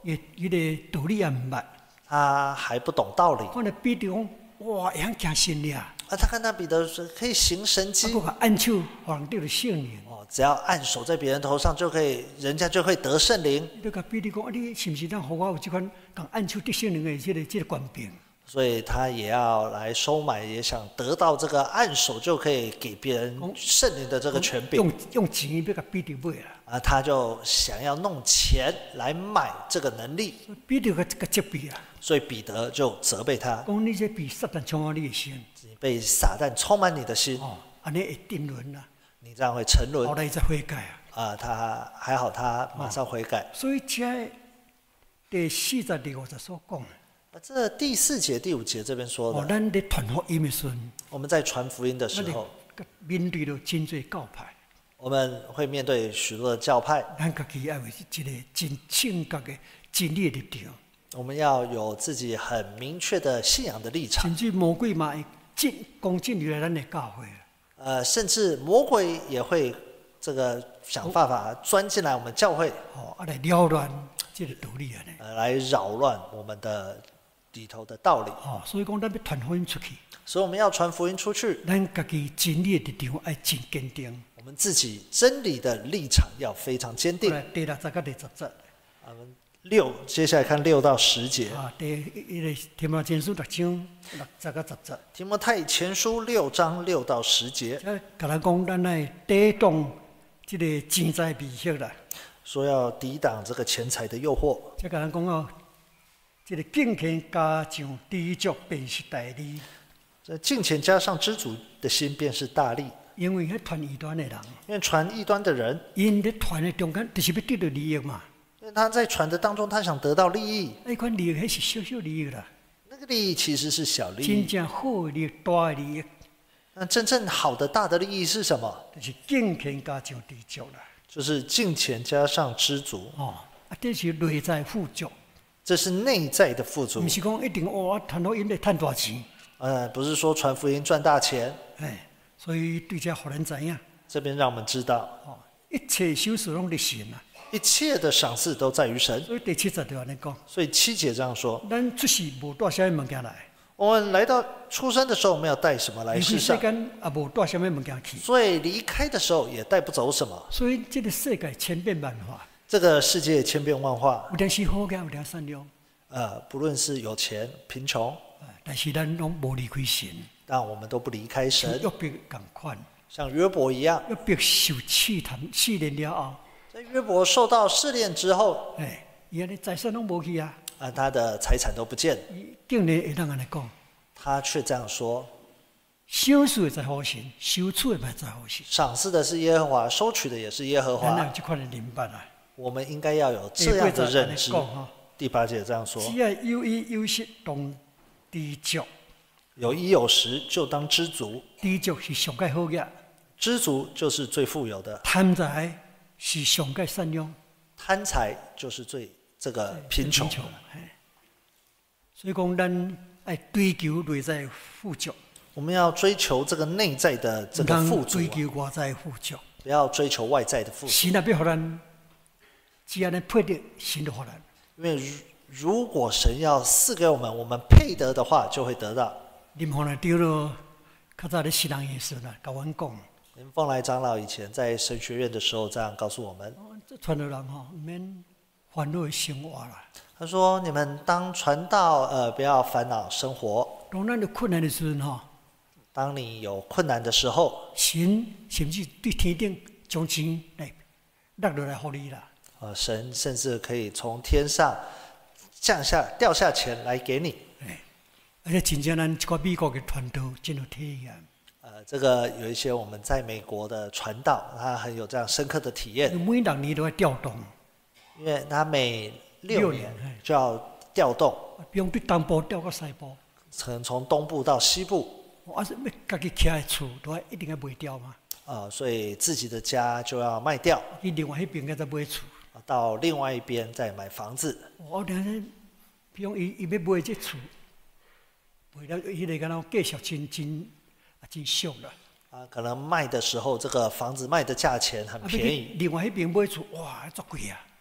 伊伊个道理也唔捌， 他还不懂道理。 看到彼得讲，哇，会晓行神力啊！ 啊，他看到彼得说可以行神啊， 迹佮按手，互人得了圣灵。 哦，只要按手在别人头上就可以，人家就会得圣灵。 你甲彼得讲，啊，你是毋是当互我有即款共按手得圣灵的即、這个即、這个权柄？ 所以他也要来收买，也想得到这个按手就可以给别人圣灵的这个权柄。 用用钱要甲彼得买啊！ 啊，他就想要弄钱来买这个能力， 彼得个个责备啊， 所以彼得就责备他讲你这被撒旦充满你的心， 你被撒旦充满你的心， 哦，安尼会沉沦啦， 你这样会沉沦后来才悔改啊。 啊。他还好，他马上悔改。 所以这第四十二五十所讲， 啊这第四节、第五节这边说哦， 的， 咱伫传福音的时候， 我们在传福音的时候， 咱面对着真侪教派， 我们会面对许多的教派， 咱家己要有一个真正确的真理的立场。 我们要有自己很明确的信仰的立场。 甚至魔鬼嘛会进攻进入来咱的教会。 呃，甚至魔鬼也会这个想办法钻进来我们教会， 哦，啊来扰乱这个道理啊呢。 呃，来扰乱我们的里头的道理。 哦，所以讲咱要传福音出去， 所以我们要传福音出去， 咱家己真理的立场要真坚定。 我们自己真理的立场要非常坚定。 来第六节到第十节。 我们六，接下来看六到十节。 啊，第一个提摩前书六章六节到十节。 提摩太前书六章六到十节， 这甲咱讲，咱来抵挡这个钱财迷惑啦。 说要抵挡这个钱财的诱惑。 这甲咱讲哦，这个敬虔加上知足便是大利。 这敬虔加上知足的心，便是大利。 因为迄传异端的人， 因为传异端的人， 因咧传的中间，就是要得到利益嘛。 因为他在传的当中，他想得到利益。 那款利益迄是小小利益啦， 那个利益其实是小利益。 真正好的利益、大的利益， 那真正好的大的利益是什么？ 就是敬虔加上知足啦。 就是敬虔加上知足。 哦，啊，这是内在富足， 这是内在的富足不。是讲一定哦，传福音来赚大钱。 呃，不是说传福音赚大钱。 哎，所以对这互人知影， 这边让我们知道， 哦，一切修事拢伫神啊。 一切的赏赐都在于神。 所以第七节就安尼讲， 所以七节这样说： 咱出世无带啥物物件来， 我们来到出生的时候没有带什么来离开世上世，间也无带啥物物件去。 所以离开的时候也带不走什么。 所以这个世界千变万化， 这个世界千变万化， 有点是好嘅，有点善良， 呃，不论是有钱贫穷， 哎但是咱拢无离开神， 但我们都不离开神， 像约伯共款， 像约伯一样。 约伯受试探试炼了后， 在约伯受到试炼之后， 哎，伊安尼财产拢无去啊， 啊，他的财产都不见， 伊竟然会当安尼讲， 他却这样说： 收取的在乎神，收取的嘛在乎神。 赏赐的是耶和华，收取的也是耶和华。 咱有这款的明白啊。 我们应该要有这样的认知。第八节这样说： 只要有衣有食，当知足。 有衣有食，就当知足。 知足是上界好嘅， 知足就是最富有的。 贪财是上界善良， 贪财就是最这个贫穷的。 哎所以讲，咱爱追求内在富足， 我们要追求这个内在的这个富足、 追啊， 求外在富足。 不要追求外在的富足。 神也要互咱，只要咱配得，神就互咱。 因为如如果神要赐给我们，我们配得的话，就会得到。 林凤来丢了，较早咧西人也是啦，甲阮讲， 林凤来长老以前在神学院的时候这样告诉我们， 哦这传道人吼，毋免烦恼生活啦。 他说：“你们当传道，呃，不要烦恼生活。 当咱有困难的时阵吼， 当你有困难的时候， 神甚至对天顶将钱来落落来互你啦。 呃，神甚至可以从天上降下掉下钱来给你。 哎，而且真正咱一个美国的传道真有体验。 呃，这个有一些我们在美国的传道，他很有这样深刻的体验， 每两年都要调动， 因为他每六六年年就要调动， 比如对东部调到西部， 可能从东部到西部， 啊是要家己徛的厝都要一定要卖掉嘛。 呃，所以自己的家就要卖掉， 去另外迄边再买厝。 到另外一边再买房子。 我听说，比如伊伊要买这厝，为了迄个敢若价值真真啊真俗啦。 啊，可能卖的时候，这个房子卖的价钱很啊， 便宜， 另外迄边买厝，哇，足贵啊！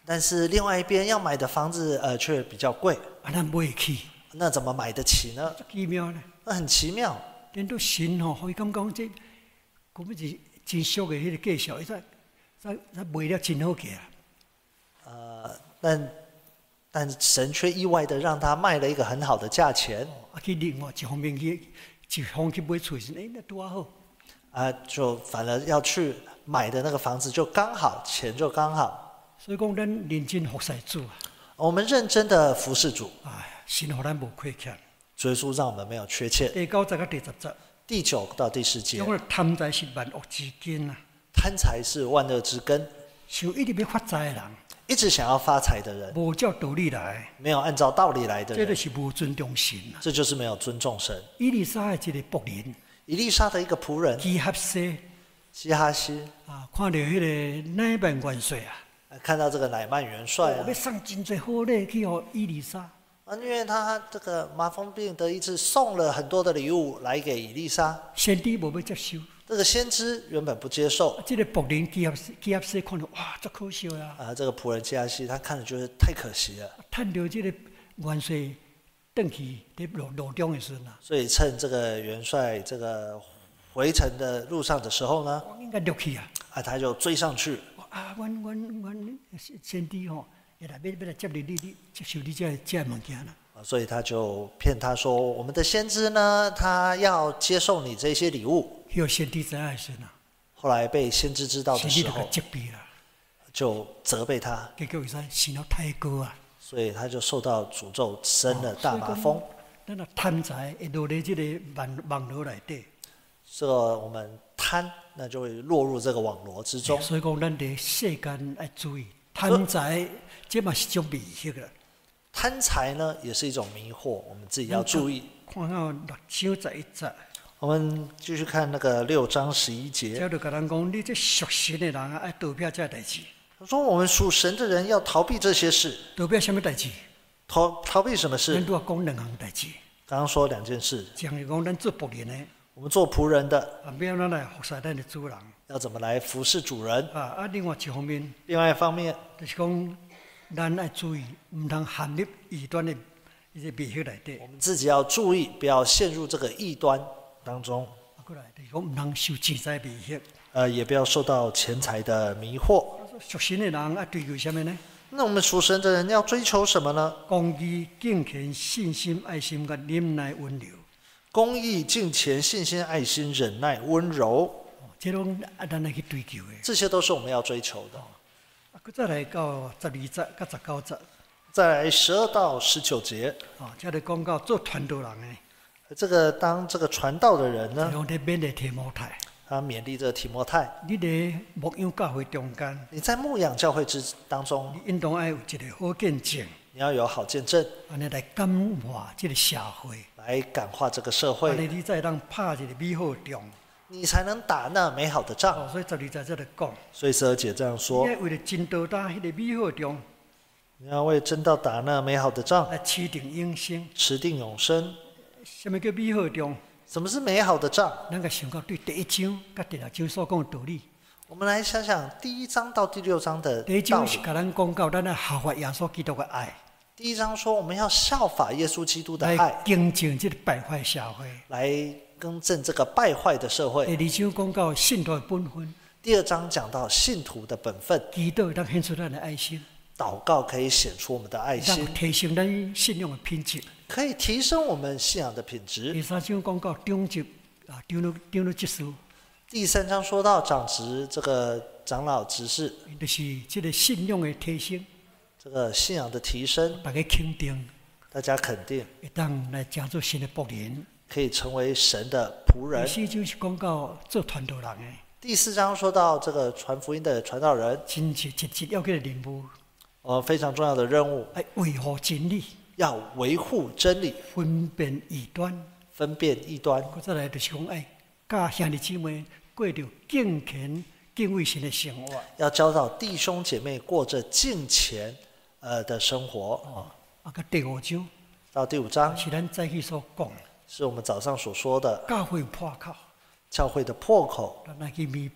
但是另外一边要买的房子呃却比较贵， 啊，咱买起， 那怎么买得起呢？ 奇妙呢。 那很奇妙。 连到神吼，可以感觉这根本是真俗的迄个介绍，伊才才才卖了真好价。 呃，但但神却意外的让他卖了一个很好的价钱。 啊，去另外一方面去，一方去买厝时，哎，那多好。 啊，就反而要去买的那个房子就刚好，钱就刚好。 所以讲，咱认真服侍主啊。 我们认真的服侍主， 哎，神互咱无亏欠。 主耶稣让我们没有缺欠。 第九节到第十节， 第九到第十节， 讲了贪财是万恶之根啊。 贪财是万恶之根。 想一直要发财的人， 一直想要发财的人， 无照道理来， 没有按照道理来的这就人， 是无尊重神啊。 这就是没有尊重神。 以利沙的一个仆人， 以利沙的一个仆人基哈西西哈西啊，看到迄个乃曼元帅啊， 看到这个乃曼元帅啊要，送真侪好礼去互以利沙， 啊，因为他这个麻风病得医治，送了很多的礼物来给以利沙。 先知无要接受。 这个先知原本不接受， 这个仆人基哈基哈西看到哇，足可惜啊！ 啊，这个仆人基哈西他看了觉得太可惜了， 趁到这个元帅转去伫路路中的时阵啊， 所以趁这个元帅这个回程的路上的时候呢， 应该落去啊！ 啊，他就追上去， 啊，阮阮阮先知吼，要来要要来接你，你你接受你这这物件啦。 啊所以他就骗他说，我们的先知呢，他要接受你这些礼物。 迄个先知知影的时阵啊， 后来被先知知道的时候先知就甲，责备啦， 就责备他， 结果伊说生了太高啊。 所以他就受到诅咒，生了大麻风。 咱若贪财会落在这个网网络内底， 这个我们贪，那就会落入这个网罗之中。 所以讲咱伫世间要注意，贪财这嘛是一种迷惑啦。 贪财呢，也是一种迷惑，我们自己要注意。 看到六章十一节， 我们继续看那个六章十一节， 这就甲咱讲，你这属神的人啊，爱逃避这代志。 他说我们属神的人要逃避这些事， 逃避什么代志？ 逃逃避什么事咱？都要讲两项代志。 刚刚说两件事， 像是讲咱做仆人的， 我们做仆人的啊，要咱来服侍咱的主人要怎么来服侍主人？ 啊。啊，另外一方面， 另外一方面， 就是讲咱爱注意，毋通陷入异端的一些迷惑内底。 我们自己要注意，不要陷入这个异端当中， 啊，过来就是讲毋通受钱财迷惑。 呃，也不要受到钱财的迷惑。 属神的人爱追求什么呢？ 那我们属神的人要追求什么呢？ 公义、敬虔、信心、爱心甲忍耐、温柔。 公义、敬虔、信心、爱心、忍耐、温柔， 哦，这种啊，咱来去追求的。 这些都是我们要追求的。 啊，佮再来到十二节甲十九节， 再来十二到十九节， 哦，这里讲到做传道人的， 这个当这个传道的人呢， 用伫勉励提摩太。 他勉励这个提摩太， 你伫牧养教会中间， 你在牧养教会之当中， 你应当爱有一个好见证， 你要有好见证， 安尼来感化这个社会， 来感化这个社安会， 尼你才当拍一个美好的仗。 你才能打那美好的仗。 哦，所以十二节这里讲， 所以十二姐这样说你，要为了争夺打迄个美好的仗， 你要为真道打那美好的仗， 来持定永生。 持定永生。 什么叫美好的仗？ 什么是美好的仗？ 咱个想到对第一章甲第六章所讲的道理。 我们来想想第一章到第六章的第一道理章是。甲咱讲到咱要效法耶稣基督的爱， 第一章说我们要效法耶稣基督的来爱， 更正这个败坏社会。 来更正这个败坏的社会。 第二章讲到信徒的本分， 第二章讲到信徒的本分， 祈祷当显出咱的爱心， 祷告可以显出我们的爱心让，提升咱信仰的品质。 可以提升我们信仰的品质。 第三章讲到长职啊，长老长老执事， 第三章说到长职这个长老执事， 就是这个信仰的提升， 这个信仰的提升， 大家肯定， 大家肯定会当来加做新的仆人。 可以成为神的仆人第。四章是讲到做传道人的， 第四章说到这个传福音的传道人， 真是一直要紧的任务， 呃，非常重要的任务， 来维护真理， 要维护真理， 分辨异端。 分辨异端。 搁再来就是讲，哎，教兄弟姊妹过着敬虔、敬畏神的生活。 要教导弟兄姐妹过着敬虔呃的生活。 哦，啊，个第五章到第五章是咱早起所讲的， 是我们早上所说的教会有破口， 教会的破口， 咱来去弥补。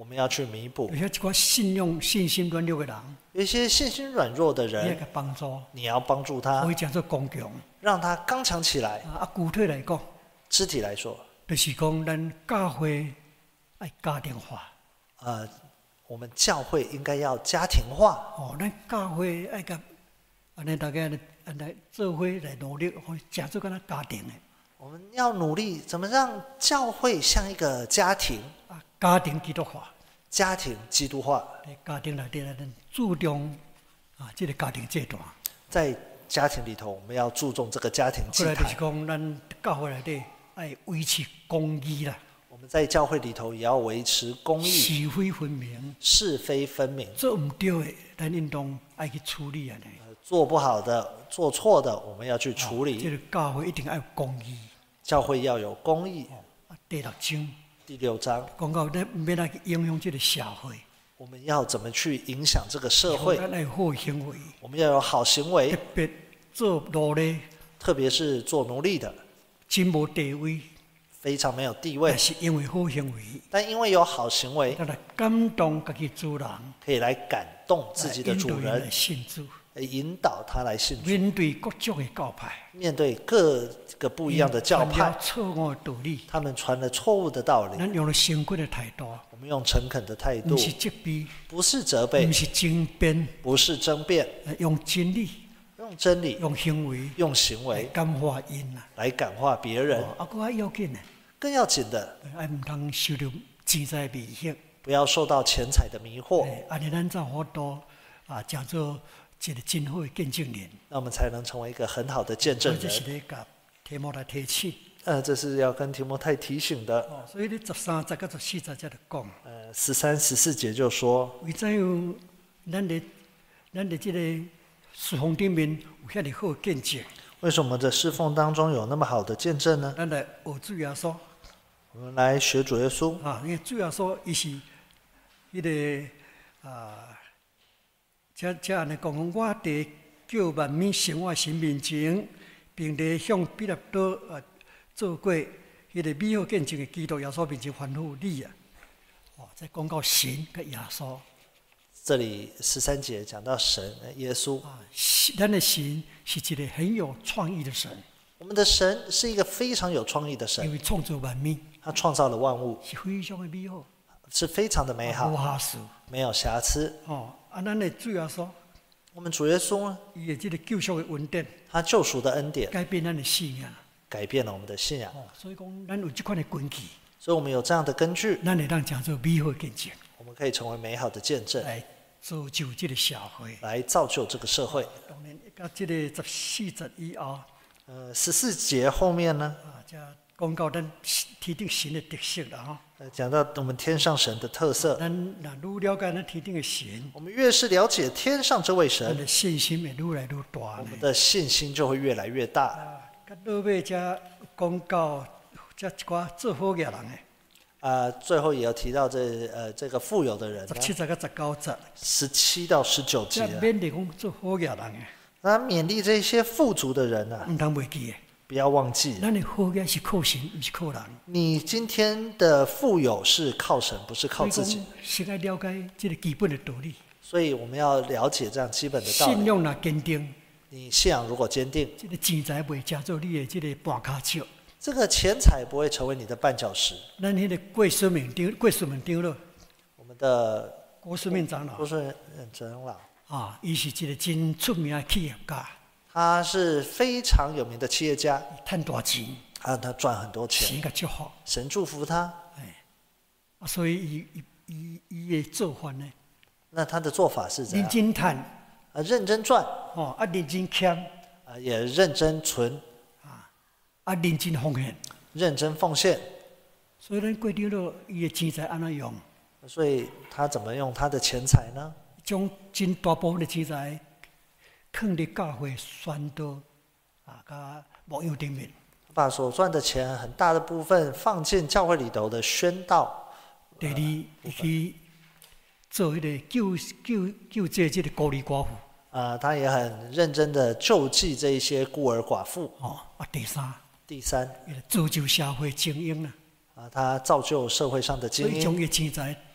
我们要去弥补。 有些一寡信用信心软弱的人， 有一些信心软弱的你要人， 给帮助， 你要帮助他可，以叫做刚强。 让他刚强起来。 啊，具体来讲， 肢体来说， 就是讲咱教会爱家庭化。 呃，我们教会应该要家庭化。 哦，咱教会爱甲安尼大家安尼做伙来努力，互成做敢若家庭的。 我们要努力，怎么让教会像一个家庭？ 啊，家庭基督化。 家庭基督化。 在家庭内底咧，咱注重啊，这个家庭这段。 在家庭里头，我们要注重这个家庭祭过来就是坛。 讲，咱教会内底爱维持公义啦， 我们在教会里头也要维持公义、 是非分明。 是非分明。 做唔对的，咱应当爱去处理安尼。 呃做不好的、做错的，我们要去处理。 这个教会一定要有公义。 教会要有公义。 啊，第六章第六章讲到咱要来去影响这个社会， 我们要怎么去影响这个社会？ 咱要有好行为， 我们要有好行为特，别做奴隶， 特别是做奴隶的， 真无地位， 非常没有地位但，是因为好行为， 但因为有好行为， 咱来感动家己主人， 可以来感动自己的主来引导他来人， 信主。 引导他来信主。 面对各种的教派， 面对各个不一样的教传了派， 错误的道理， 他们传了错误的道理， 咱用了诚恳的态度， 我们用诚恳的态度不，是责备， 不是责备不，是争辩， 不是争辩， 用真理、 用真理、 用行为用行来为感化因啊。 来感化别人。 啊，佫较要紧的， 更要紧的， 爱毋通受到钱财迷惑。 不要受到钱财的迷惑， 哎安尼咱才有法度啊，叫做一个真好的见证人。 那我们才能成为一个很好的见证这是人。 咧甲题目来提醒。 呃，这是要跟提摩太提醒的。 哦，所以咧十三节到十四节才就讲， 呃，十三、十四节就说， 为怎样咱咧咱咧即个侍奉顶面有遐尼好的见证， 为什么在侍奉当中有那么好的见证呢？ 咱来学主耶稣我们来学主耶稣。 啊，因为主耶稣伊是迄、个啊，这这安尼讲讲，我伫叫万民生活神面前，并伫向彼得多啊做过迄个美好见证的基督耶稣面前吩咐你啊。哦，再讲到神甲耶稣这里十三节讲到神耶稣， 啊，神咱的神是一个很有创意的神， 我们的神是一个非常有创意的因神， 为创造万民他创造了万物， 是非常的美好， 是非常的美无好， 瑕疵。 没有瑕疵。 哦，啊，咱的主耶稣， 我们主耶稣呢， 伊的这个救赎的恩典， 他救赎的恩典改变咱的信仰。 改变了我们的信仰， 哦，所以讲，咱有这款的根基， 所以我们有这样的根据， 咱会当讲做美好的见证， 我们可以成为美好的见证， 来造就这个社会。 来造就这个社会。 当然，到这个十四节以后， 呃，十四节后面呢， 啊，才讲到咱天顶神的特色啦吼。 呃讲到我们天上神的特色， 咱若愈了解咱天顶的神， 我们越是了解天上这位咱神， 的信心会愈来愈大呢我们。的信心就会越来越大。 啊，到落尾才讲到这一寡做好业人的， 啊、最后也要提到这呃这个富有的人十呢， 七节到十九节， 十七到十九这节， 勉励讲做好业人的， 那勉励这些富足的人呢、 毋通袂记的。 不要忘记， 咱的好业是靠神，毋是靠人。 你今天的富有是靠神，不是靠自己。 先爱了解这个基本的道理。 所以我们要了解这样基本的道理。 信仰若坚定， 你信仰如果坚定， 这个钱财袂加做你的这个绊脚石。 这个钱财不会成为你的绊脚石。 咱迄个郭孙明长，郭孙明长老， 我们的郭孙明长老郭顺长老， 啊，伊是一个真出名的企业家， 他是非常有名的企业家， 赚大钱， 啊，他赚很多钱， 神甲祝福。 神祝福他。 啊，所以伊伊伊伊的做法呢， 那他的做法是怎认样？ 真赚， 啊，认真赚， 吼，啊认真欠， 啊，也认真存， 啊认真奉献。 认真奉献。 所以咱郭长老伊的钱财安怎用？ 所以他怎么用他的钱财呢？ 将真大部分的钱财放伫教会宣导啊，甲牧养顶面。 把所赚的钱很大的部分放进教会里头的宣道。 第二，伊去做迄个救救救济即个孤儿寡妇。 啊，他也很认真的救济这一些孤儿寡妇。 哦，啊，第三， 第三， 伊造就社会精英啦。 啊，他造就社会上的精所以将英， 伊钱财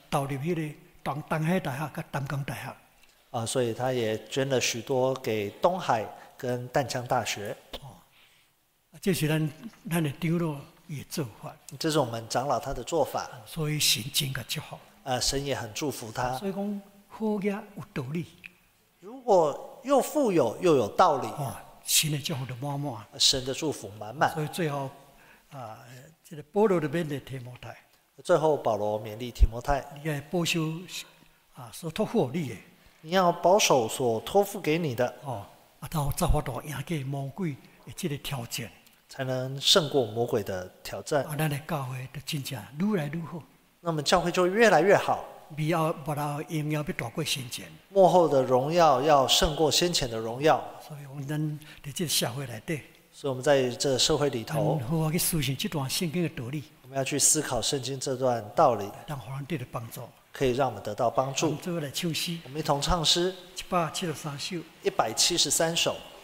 投入迄个东东海大学甲淡江大学。 啊，所以他也捐了许多给东海跟淡江大学。 这是咱咱的长老伊的做法。 这是我们长老他的做法。 所以神真个祝福。 呃，神也很祝福他。 所以讲好嘢有道理。 如果又富有又有道理， 哦，神的祝福就满满。 神的祝福满满。 所以最后啊，这个保罗的勉励提摩太。 最后保罗勉励提摩太， 你要保守啊所托付你的。 你要保守所托付给你的。 哦，啊，到造法度赢过魔鬼的这个挑战， 才能胜过魔鬼的挑战。 啊，咱的教会就真正愈来愈好。 那么教会就越来越好。 以后幕后荣耀要大过先前。 幕后的荣耀要胜过先前的荣耀。 所以，我们咱在这个社会内底， 所以我们在这个社会里头， 好好去思想这段圣经的道理。 我们要去思考圣经这段道理， 让互咱得到帮助， 可以让我们得到帮助。 我们做来唱诗， 我们一同唱诗， 一百七十三首， 一百七十三首。